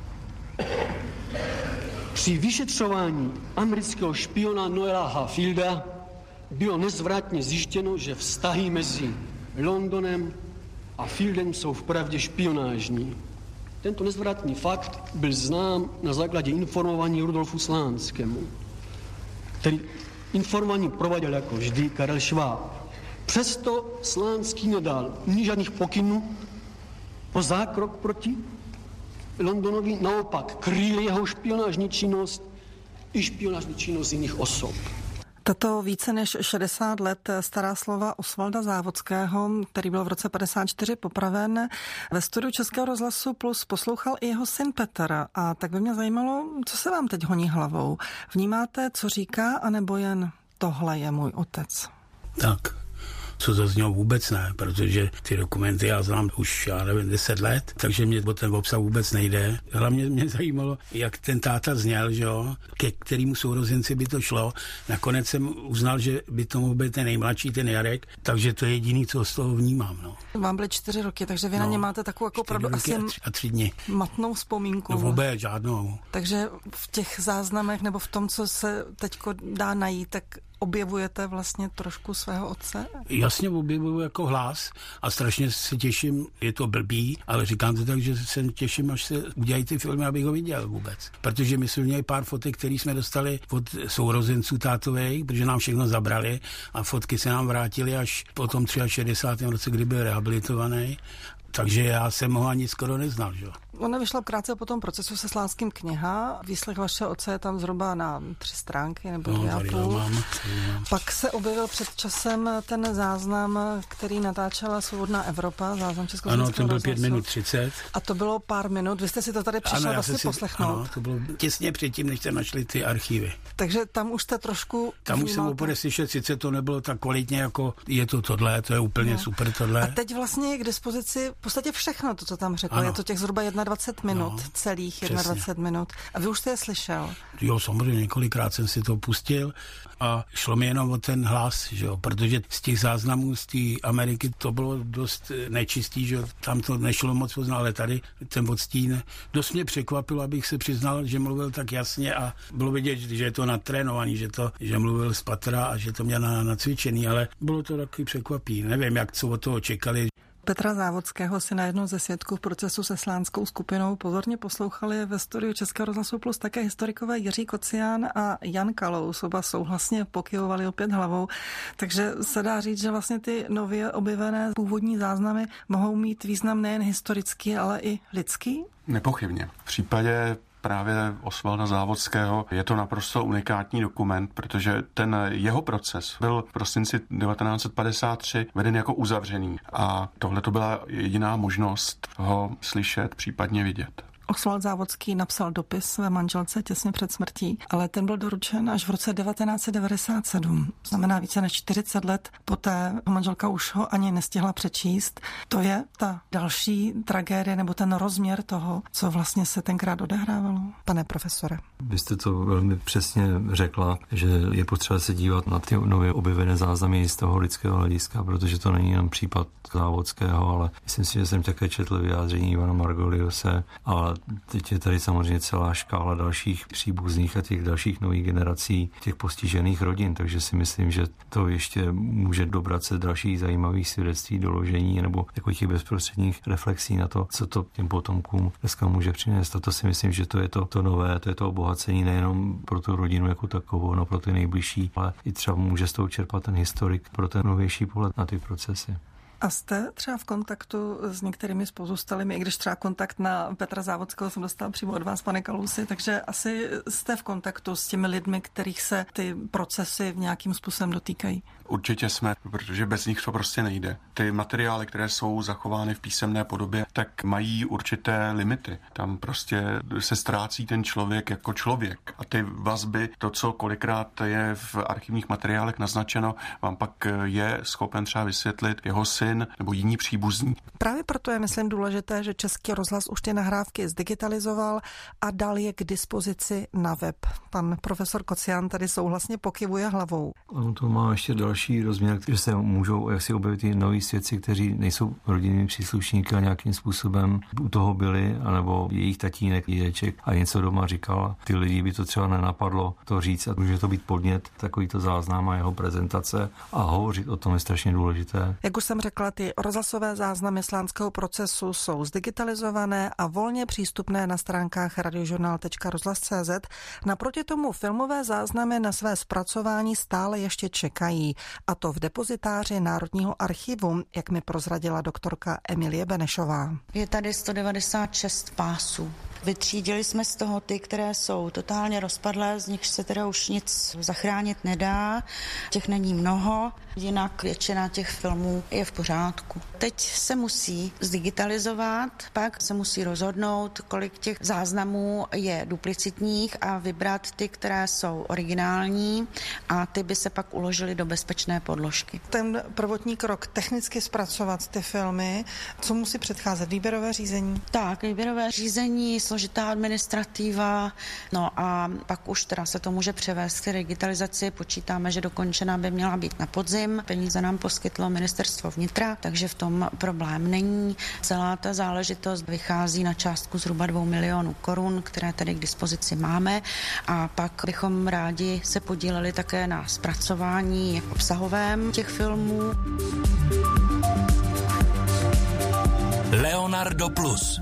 S12: Při vyšetřování amerického špiona Noela Haffielda bylo nezvratně zjištěno, že vztahy mezi Londonem a Fieldem jsou vpravdě špionážní. Tento nezvratný fakt byl znám na základě informování Rudolfu Slánskému, který informování prováděl jako vždy Karel Šváb. Přesto Slánský nedal ni žádných pokynů o zákrok proti Londonovi, naopak kryl jeho špionážní činnost i špionážní činnost jiných osob.
S1: Tato více než 60 let stará slova Osvalda Závodského, který byl v roce 54 popraven, ve studiu Českého rozhlasu Plus poslouchal i jeho syn Petr. A tak by mě zajímalo, co se vám teď honí hlavou. Vnímáte, co říká, anebo jen tohle je můj otec?
S11: Tak. Co to znělo vůbec ne, protože ty dokumenty já znám už, 10 let, takže mě o ten obsah vůbec nejde. Hlavně mě zajímalo, jak ten táta zněl, že jo, ke kterému sourozenci by to šlo. Nakonec jsem uznal, že by to mohl být ten nejmladší, ten Jarek, takže to je jediný, co z toho vnímám. No.
S1: Vám byly 4 roky, takže vy na ně máte takovou jako opravdu asi
S11: a 3 dny.
S1: Matnou vzpomínku.
S11: No vůbec žádnou.
S1: Takže v těch záznamech nebo v tom, co se teďko dá najít, tak objevujete vlastně trošku svého otce?
S11: Jasně objevuju jako hlas a strašně se těším, je to blbý, ale říkám to tak, že se těším, až se udělají ty filmy, abych ho viděl vůbec. Protože my jsme měli pár fotek, které jsme dostali od sourozenců tátových, protože nám všechno zabrali a fotky se nám vrátily až po tom 63. roce, kdy byl rehabilitovaný. Takže já jsem ho ani skoro neznal, že?
S1: Ona vyšla krátce po tom procesu se Slánským kniha. Výslech vašeho otce je tam zhruba na 3 stránky nebo 2,5. Pak se objevil před časem ten záznam, který natáčela Svobodná Evropa, záznam Československého
S11: rozhlasu. Ano, to byl 5 minut 30.
S1: A to bylo pár minut. Vy jste si to tady přišel vlastně poslechnout.
S11: Ano, to bylo těsně předtím, než jste našli ty archivy.
S1: Takže tam už jste trošku...
S11: Tam už jsem opět slyšet, sice to nebylo tak kvalitně, jako je to tohle, to je úplně super tohle.
S1: A teď vlastně je k dispozici v podstatě všechno to, co tam řekl. Ano. Je to těch zhruba 21 minut, celých 21 přesně. Minut. A vy už jste je slyšel?
S11: Jo, samozřejmě, několikrát jsem si to pustil a šlo mi jenom o ten hlas, že jo, protože z těch záznamů z té Ameriky to bylo dost nečistý, že jo, tam to nešlo moc poznat, ale tady ten odstín dost mě překvapilo, abych se přiznal, že mluvil tak jasně a bylo vidět, že je to natrénovaný, že mluvil z patra a že to měl nacvičený, ale bylo to takový překvapí. Nevím, jak co od toho čekali.
S1: Petra Závodského si na jednou ze svědků v procesu se slánskou skupinou pozorně poslouchali ve studiu Českého rozhlasu Plus také historikové Jiří Kocián a Jan Kalous. Oba souhlasně pokyvovali opět hlavou, takže se dá říct, že vlastně ty nově objevené původní záznamy mohou mít význam nejen historický, ale i lidský?
S4: Nepochybně. V případě právě Osvalda Závodského je to naprosto unikátní dokument, protože ten jeho proces byl v prosinci 1953 veden jako uzavřený a tohle to byla jediná možnost ho slyšet, případně vidět.
S1: Osvald Závodský napsal dopis své manželce těsně před smrtí, ale ten byl doručen až v roce 1997. Znamená více než 40 let poté. Manželka už ho ani nestihla přečíst. To je ta další tragédie nebo ten rozměr toho, co vlastně se tenkrát odehrávalo. Pane profesore.
S3: Vy jste to velmi přesně řekla, že je potřeba se dívat na ty nově objevené záznamy z toho lidského hlediska, protože to není jenom případ Závodského, ale myslím si, že jsem také četl vyjádření Ivana Margoliose, ale teď je tady samozřejmě celá škála dalších příbuzných a těch dalších nových generací těch postižených rodin, takže si myslím, že to ještě může dobrat se dalších zajímavých svědectví, doložení nebo takových těch bezprostředních reflexí na to, co to těm potomkům dneska může přinést. A to si myslím, že to je to nové, to je to obohacení nejenom pro tu rodinu jako takovou, no pro ty nejbližší, ale i třeba může z toho čerpat ten historik pro ten novější pohled na ty procesy.
S1: A jste třeba v kontaktu s některými pozůstalými, i když třeba kontakt na Petra Závodského jsem dostal přímo od vás, pane Kalousi, takže asi jste v kontaktu s těmi lidmi, kterých se ty procesy v nějakým způsobem dotýkají.
S4: Určitě jsme, protože bez nich to prostě nejde. Ty materiály, které jsou zachovány v písemné podobě, tak mají určité limity. Tam prostě se ztrácí ten člověk jako člověk. A ty vazby, to, co kolikrát je v archivních materiálech naznačeno, vám pak je schopen třeba vysvětlit jeho syn nebo jiní příbuzní.
S1: Právě proto je, myslím, důležité, že Český rozhlas už ty nahrávky zdigitalizoval a dal je k dispozici na web. Pan profesor Kocián tady souhlasně pokyvuje hlavou.
S3: Ono to má ještě další rozměr, že se můžou jaksi objevit i noví svědci, kteří nejsou rodinnými příslušníky a nějakým způsobem u toho byli, anebo jejich tatínek, dědeček a něco doma říkal. Ty lidi by to třeba nenapadlo to říct a může to být podnět, takovýto záznam a jeho prezentace a hovořit o tom je strašně důležité.
S1: Jak už jsem řekla, ty rozhlasové záznamy slánského procesu jsou zdigitalizované a volně přístupné na stránkách radiožurnál.rozhlas.cz. Naproti tomu filmové záznamy na své zpracování stále ještě čekají, a to v depozitáři Národního archivu, jak mi prozradila doktorka Emilie Benešová.
S13: Je tady 196 pásů. Vytřídili jsme z toho ty, které jsou totálně rozpadlé, z nich se teda už nic zachránit nedá. Těch není mnoho, jinak většina těch filmů je v pořádku. Teď se musí zdigitalizovat, pak se musí rozhodnout, kolik těch záznamů je duplicitních a vybrat ty, které jsou originální a ty by se pak uložily do bezpečné podložky.
S1: Ten prvotní krok, technicky zpracovat ty filmy, co musí předcházet? Výběrové řízení?
S13: Tak, výběrové řízení, složitá administrativa, no a pak už teda se to může převést k digitalizaci. Počítáme, že dokončená by měla být na podzim. Peníze nám poskytlo Ministerstvo vnitra, takže v tom problém není. Celá ta záležitost vychází na částku zhruba 2 milionů korun, které tady k dispozici máme, a pak bychom rádi se podíleli také na zpracování obsahovém těch filmů.
S2: Leonardo Plus.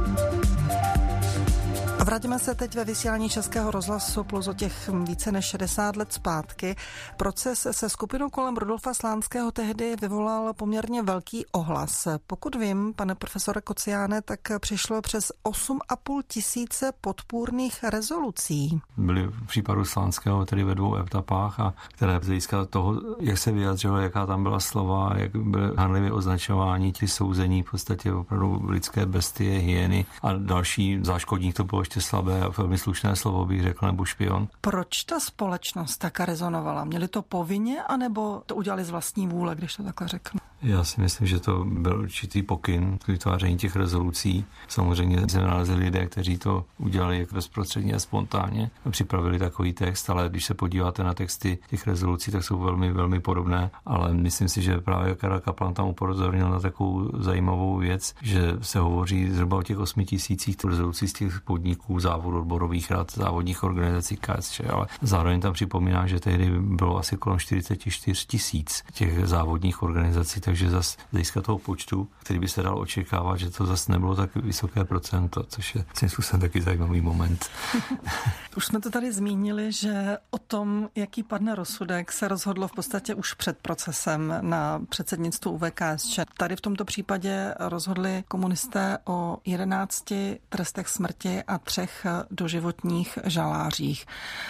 S1: Vrátíme se teď ve vysílání Českého rozhlasu Plus o těch více než 60 let zpátky. Proces se skupinou kolem Rudolfa Slánského tehdy vyvolal poměrně velký ohlas. Pokud vím, pane profesore Kociáne, tak přišlo přes 8,5 tisíce podpůrných rezolucí.
S3: Byly v případu Slánského tedy ve 2 etapách, a které z hlediska toho, jak se vyjadřilo, jaká tam byla slova, jak byly hanlivě označování, ti souzení, v podstatě opravdu lidské bestie, hyeny a další záškodník, to bylo ještě slabé a velmi slušné slovo, bych řekl, nebo špion.
S1: Proč ta společnost tak rezonovala? Měli to povinně, anebo to udělali z vlastní vůle, když to takhle řeknu?
S3: Já si myslím, že to byl určitý pokyn k vytváření těch rezolucí. Samozřejmě se nalezli lidé, kteří to udělali bezprostředně a spontánně a připravili takový text, ale když se podíváte na texty těch rezolucí, tak jsou velmi, velmi podobné, ale myslím si, že právě Karel Kaplan tam upozornil na takovou zajímavou věc, že se hovoří zhruba o těch 8 tisících rezolucí z těch podniků, závodů, odborových rad, závodních organizací KSČ, ale zároveň tam připomíná, že tehdy bylo asi kolem 44 tisíc těch závodních organizací, takže zase z hlediska toho počtu, který by se dal očekávat, že to zase nebylo tak vysoké procento, což je tím způsobem taky zajímavý moment.
S1: Už jsme to tady zmínili, že o tom, jaký padne rozsudek, se rozhodlo v podstatě už před procesem na předsednictvu UVKSČ. Tady v tomto případě rozhodli komunisté o 11 trestech smrti a 3 doživotních žalářích.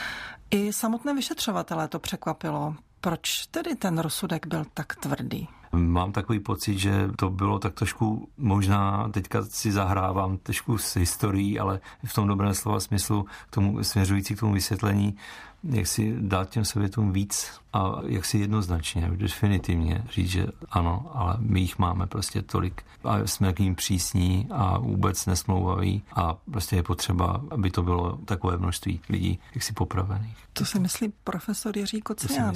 S1: I samotné vyšetřovatelé to překvapilo. Proč tedy ten rozsudek byl tak tvrdý?
S3: Mám takový pocit, že to bylo tak trošku, možná teďka si zahrávám trošku s historií, ale v tom dobrém slova smyslu k tomu směřující k tomu vysvětlení, jak si dát těm Sovětům víc a jak si jednoznačně, definitivně říct, že ano, ale my jich máme prostě tolik a jsme k ním přísní a vůbec nesmlouvaví a prostě je potřeba, aby to bylo takové množství lidí, jak si popravených.
S1: To si myslí profesor Jiří Kocián.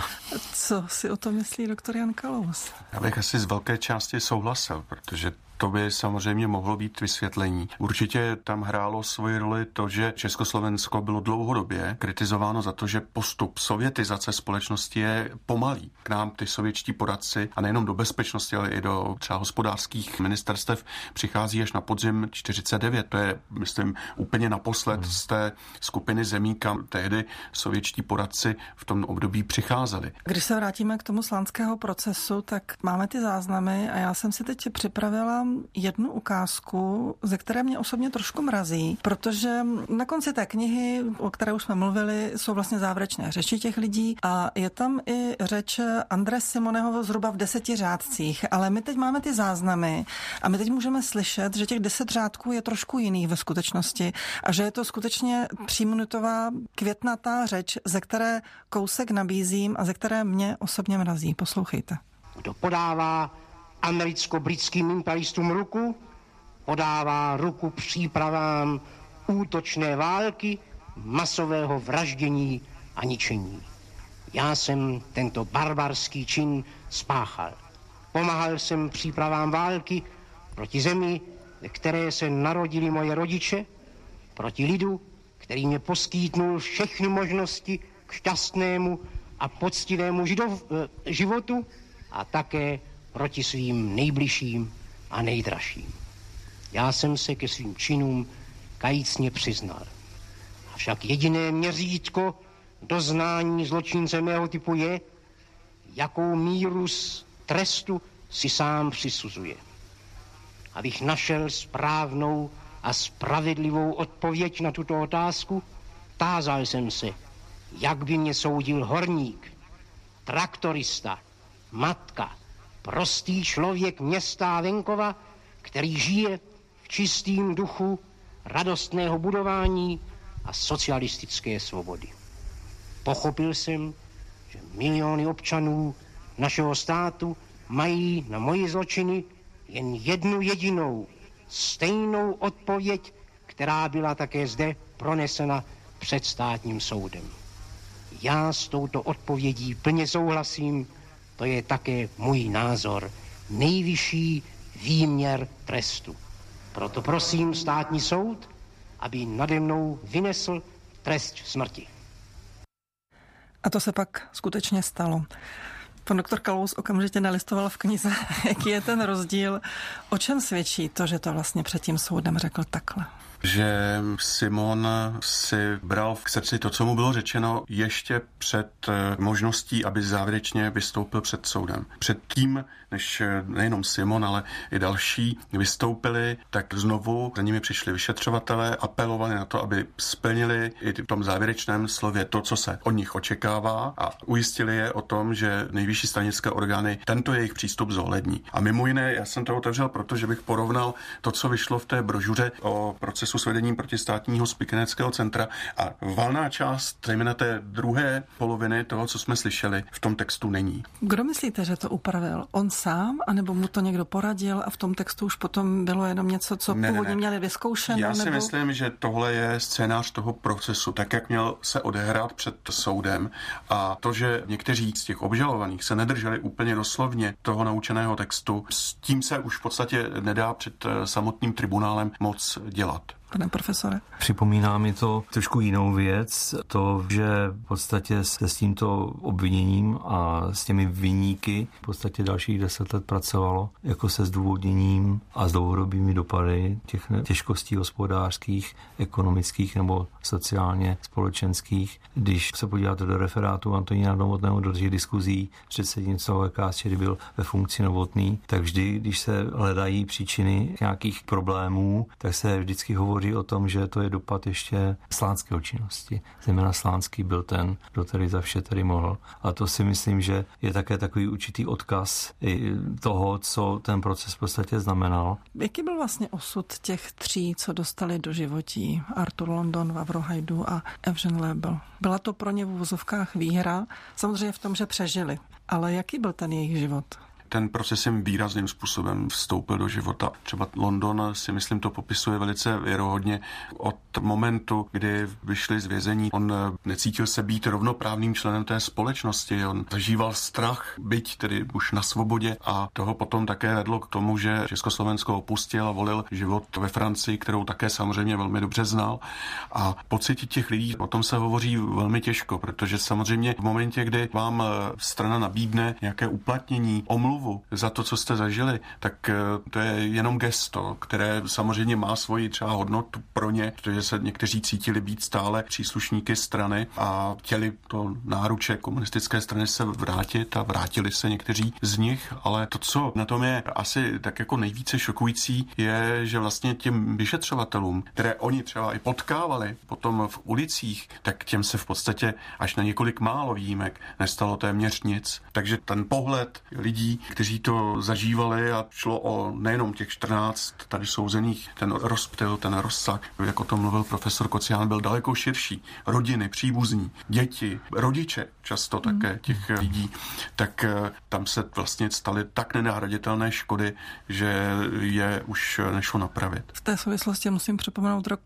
S1: Co si o to myslí doktor Jan Kalous?
S4: Já bych asi z velké části souhlasil, protože to by samozřejmě mohlo být vysvětlení. Určitě tam hrálo svoji roli to, že Československo bylo dlouhodobě kritizováno za to, že postup sovětizace společnosti je pomalý. K nám ty sovětští poradci, a nejenom do bezpečnosti, ale i do třeba hospodářských ministerstev, přichází až na podzim 49. To je, myslím, úplně naposled z té skupiny zemí, kam tehdy sovětští poradci v tom období přicházeli.
S1: Když se vrátíme k tomu slánského procesu, tak máme ty záznamy a já jsem si teď připravila jednu ukázku, ze které mě osobně trošku mrazí, protože na konci té knihy, o které už jsme mluvili, jsou vlastně závěrečné řeči těch lidí a je tam i řeč André Simoneho zhruba v 10 řádcích, ale my teď máme ty záznamy a my teď můžeme slyšet, že těch 10 řádků je trošku jiných ve skutečnosti a že je to skutečně 3minutová květnatá řeč, ze které kousek nabízím a ze které mě osobně mrazí. Poslouchejte.
S14: Kdo podává americko-britským imperialistům ruku, podává ruku přípravám útočné války, masového vraždění a ničení. Já jsem tento barbarský čin spáchal. Pomáhal jsem přípravám války proti zemi, ve které se narodili moje rodiče, proti lidu, který mě poskytnul všechny možnosti k šťastnému a poctivému životu a také proti svým nejbližším a nejdražším. Já jsem se ke svým činům kajícně přiznal. Avšak jediné měřítko doznání zločince mého typu je, jakou míru trestu si sám přisuzuje. Abych našel správnou a spravedlivou odpověď na tuto otázku, tázal jsem se, jak by mě soudil horník, traktorista, matka, prostý člověk města a venkova, který žije v čistém duchu radostného budování a socialistické svobody. Pochopil jsem, že miliony občanů našeho státu mají na moje zločiny jen jednu jedinou, stejnou odpověď, která byla také zde pronesena před státním soudem. Já s touto odpovědí plně souhlasím, to je také můj názor. Nejvyšší výměr trestu. Proto prosím státní soud, aby nade mnou vynesl trest smrti.
S1: A to se pak skutečně stalo. Pan doktor Kalous okamžitě nalistoval v knize, jaký je ten rozdíl. O čem svědčí to, že to vlastně před tím soudem řekl takhle?
S4: Že Simon si bral k srdci to, co mu bylo řečeno ještě před možností, aby závěrečně vystoupil před soudem. Před tím, než nejenom Simon, ale i další vystoupili, tak znovu za nimi přišli vyšetřovatelé, apelovali na to, aby splnili i v tom závěrečném slově to, co se od nich očekává, a ujistili je o tom, že nejvyšší stranické orgány tento jejich přístup zohlední. A mimo jiné, já jsem to otevřel, protože bych porovnal to, co vyšlo v té brožuře o procesu s vedením protistátního spikleneckého centra, a valná část, zejména té druhé poloviny toho, co jsme slyšeli, v tom textu není.
S1: Kdo myslíte, že to upravil? On sám, anebo mu to někdo poradil a v tom textu už potom bylo jenom něco, co původně měli vyzkoušeno?
S4: Já si myslím, že tohle je scénář toho procesu, tak jak měl se odehrát před soudem, a to, že někteří z těch obžalovaných se nedrželi úplně doslovně toho naučeného textu, s tím se už v podstatě nedá před samotným tribunálem moc dělat.
S1: Pane profesore?
S3: Připomíná mi to trošku jinou věc, to, že v podstatě se s tímto obviněním a s těmi viníky v podstatě dalších 10 let pracovalo jako se zdůvodněním a s dlouhodobými dopady těch těžkostí hospodářských, ekonomických nebo sociálně společenských. Když se podíváte do referátu Antonína Novotného, do těch diskuzí předsednictva KSČ, kdy byl ve funkci Novotný, tak vždy, když se hledají příčiny nějakých problémů, tak se vždycky hovoří o tom, že to je dopad ještě slánského činnosti. Zejména Slánský byl ten, kdo tady za vše tady mohl. A to si myslím, že je také takový určitý odkaz i toho, co ten proces v podstatě znamenal.
S1: Jaký byl vlastně osud těch 3, co dostali do životí? Artur London, Vavro Hajdu a Evžen Lebel. Byla to pro ně v uvozovkách výhra, samozřejmě v tom, že přežili. Ale jaký byl ten jejich život?
S4: Ten proces jim výrazným způsobem vstoupil do života. Třeba London si myslím to popisuje velice věrohodně. Od momentu, kdy vyšli z vězení, on necítil se být rovnoprávným členem té společnosti. On zažíval strach, byť tedy už na svobodě, a toho potom také vedlo k tomu, že Československo opustil a volil život ve Francii, kterou také samozřejmě velmi dobře znal. A pocity těch lidí, o tom se hovoří velmi těžko, protože samozřejmě v momentě, kdy vám strana nabídne nějaké uplatnění, omluvu za to, co jste zažili, tak to je jenom gesto, které samozřejmě má svoji třeba hodnotu pro ně, protože se někteří cítili být stále příslušníky strany a chtěli to náruče komunistické strany se vrátit, a vrátili se někteří z nich, ale to, co na tom je asi tak jako nejvíce šokující, je, že vlastně těm vyšetřovatelům, které oni třeba i potkávali potom v ulicích, tak těm se v podstatě až na několik málo výjimek nestalo téměř nic. Takže ten pohled lidí, kteří to zažívali, a šlo o nejenom těch 14 tady souzených, ten rozptyl, ten rozsah, jak o tom mluvil profesor Kocián, byl daleko širší. Rodiny, příbuzní, děti, rodiče často také těch lidí, tak tam se vlastně staly tak nenahraditelné škody, že je už nešlo napravit.
S1: V té souvislosti musím připomenout rok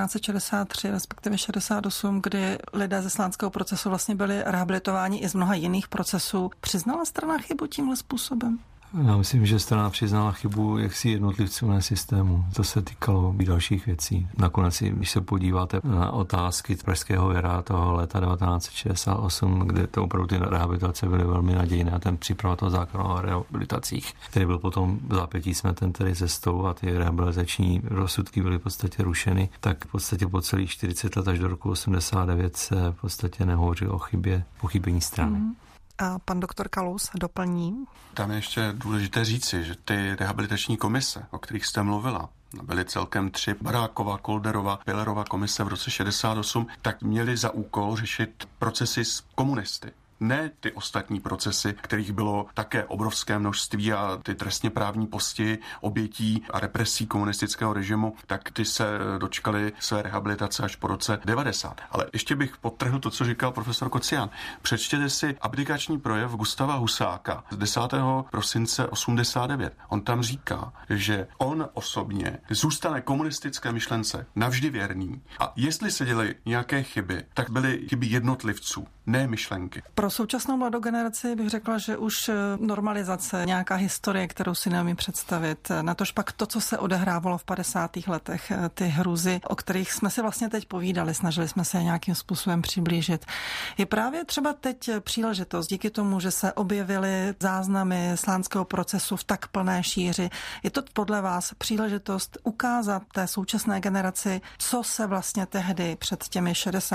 S1: 1963, respektive 68, kdy lidé ze slánského procesu vlastně byli rehabilitováni i z mnoha jiných procesů. Přiznala strana chybu tímhle způsobem?
S3: Já myslím, že strana přiznala chybu jaksi jednotlivců, ne systému. To se týkalo i dalších věcí. Nakonec, když se podíváte na otázky Pražského jara toho léta 1968, kde to opravdu ty rehabilitace byly velmi nadějné, a ten příprava toho zákona o rehabilitacích, který byl potom v zápětí smeten tedy cestou, a ty rehabilitační rozsudky byly v podstatě rušeny, tak v podstatě po celých 40 let až do roku 89 se v podstatě nehovořilo o pochybení strany.
S1: A pan doktor Kalous doplní.
S4: Tam je ještě důležité říci, že ty rehabilitační komise, o kterých jste mluvila, byly celkem 3, Barákova, Kolderova, Pillerova komise v roce 68, tak měli za úkol řešit procesy s komunisty. Ne ty ostatní procesy, kterých bylo také obrovské množství a ty trestně právní postihy obětí a represí komunistického režimu, tak ty se dočkaly své rehabilitace až po roce 90. Ale ještě bych podtrhl to, co říkal profesor Kocián. Přečtěte si abdikační projev Gustáva Husáka z 10. prosince 89. On tam říká, že on osobně zůstane komunistické myšlence navždy věrný a jestli se děly nějaké chyby, tak byly chyby jednotlivců, ne myšlenky.
S1: Pro současnou mladou generaci bych řekla, že už normalizace, nějaká historie, kterou si neumím představit, natož pak to, co se odehrávalo v 50. letech, ty hrůzy, o kterých jsme si vlastně teď povídali, snažili jsme se nějakým způsobem přiblížit. Je právě třeba teď příležitost, díky tomu, že se objevily záznamy slánského procesu v tak plné šíři, je to podle vás příležitost ukázat té současné generaci, co se vlastně tehdy před těmi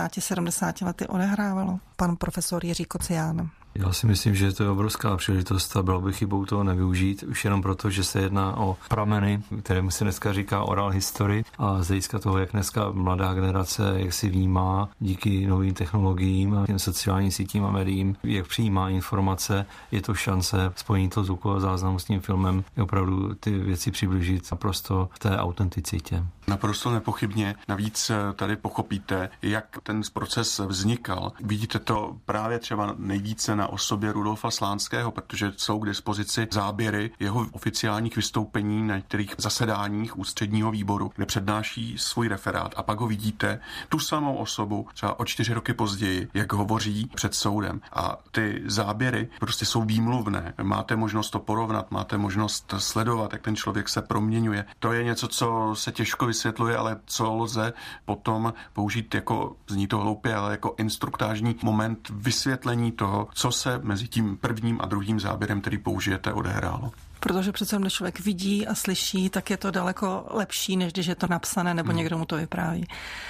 S1: 60-70 lety odehrávalo? Pan profesor Jiří Kocián.
S3: Já si myslím, že to je obrovská příležitost a bylo by chybou toho nevyužít, už jenom proto, že se jedná o prameny, kterému se dneska říká oral history a z hlediska toho, jak dneska mladá generace, jak si vnímá díky novým technologiím a těm sociálním sítím a médiím, jak přijímá informace, je to šance spojení toho zvukového záznamu s tím filmem, je opravdu ty věci přiblížit naprosto v té autenticitě.
S4: Naprosto nepochybně. Navíc tady pochopíte, jak ten proces vznikal. Vidíte to právě třeba nejvíce na osobě Rudolfa Slánského, protože jsou k dispozici záběry jeho oficiálních vystoupení na některých zasedáních ústředního výboru, kde přednáší svůj referát a pak ho vidíte, tu samou osobu, třeba o 4 roky později, jak hovoří před soudem. A ty záběry prostě jsou výmluvné. Máte možnost to porovnat, máte možnost sledovat, jak ten člověk se proměňuje. To je něco, co se těžko vysvětluje, ale co lze potom použít jako, zní to hloupě, ale jako instruktážní moment vysvětlení toho, co se mezi tím prvním a druhým záběrem, který použijete, odehrálo.
S1: Protože přece, když člověk vidí a slyší, tak je to daleko lepší, než když je to napsané nebo někdo mu to vypráví.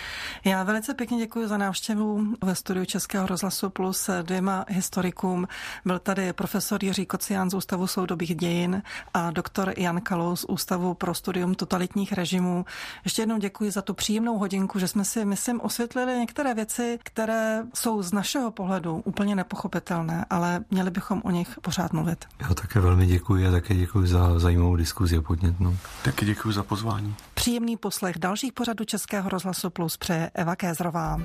S1: Já velice pěkně děkuji za návštěvu ve studiu Českého rozhlasu Plus 2 historikům. Byl tady profesor Jiří Kocián z Ústavu soudobých dějin a doktor Jan Kalous z Ústavu pro studium totalitních režimů. Ještě jednou děkuji za tu příjemnou hodinku, že jsme si, myslím, osvětlili některé věci, které jsou z našeho pohledu úplně nepochopitelné, ale měli bychom o nich pořád mluvit.
S3: Já také velmi děkuji a také děkuji za zajímavou diskuzi a podnětnou.
S4: Taky děkuji za pozvání.
S1: Příjemný poslech dalších pořadů Českého rozhlasu Plus přeje Eva Kézrová.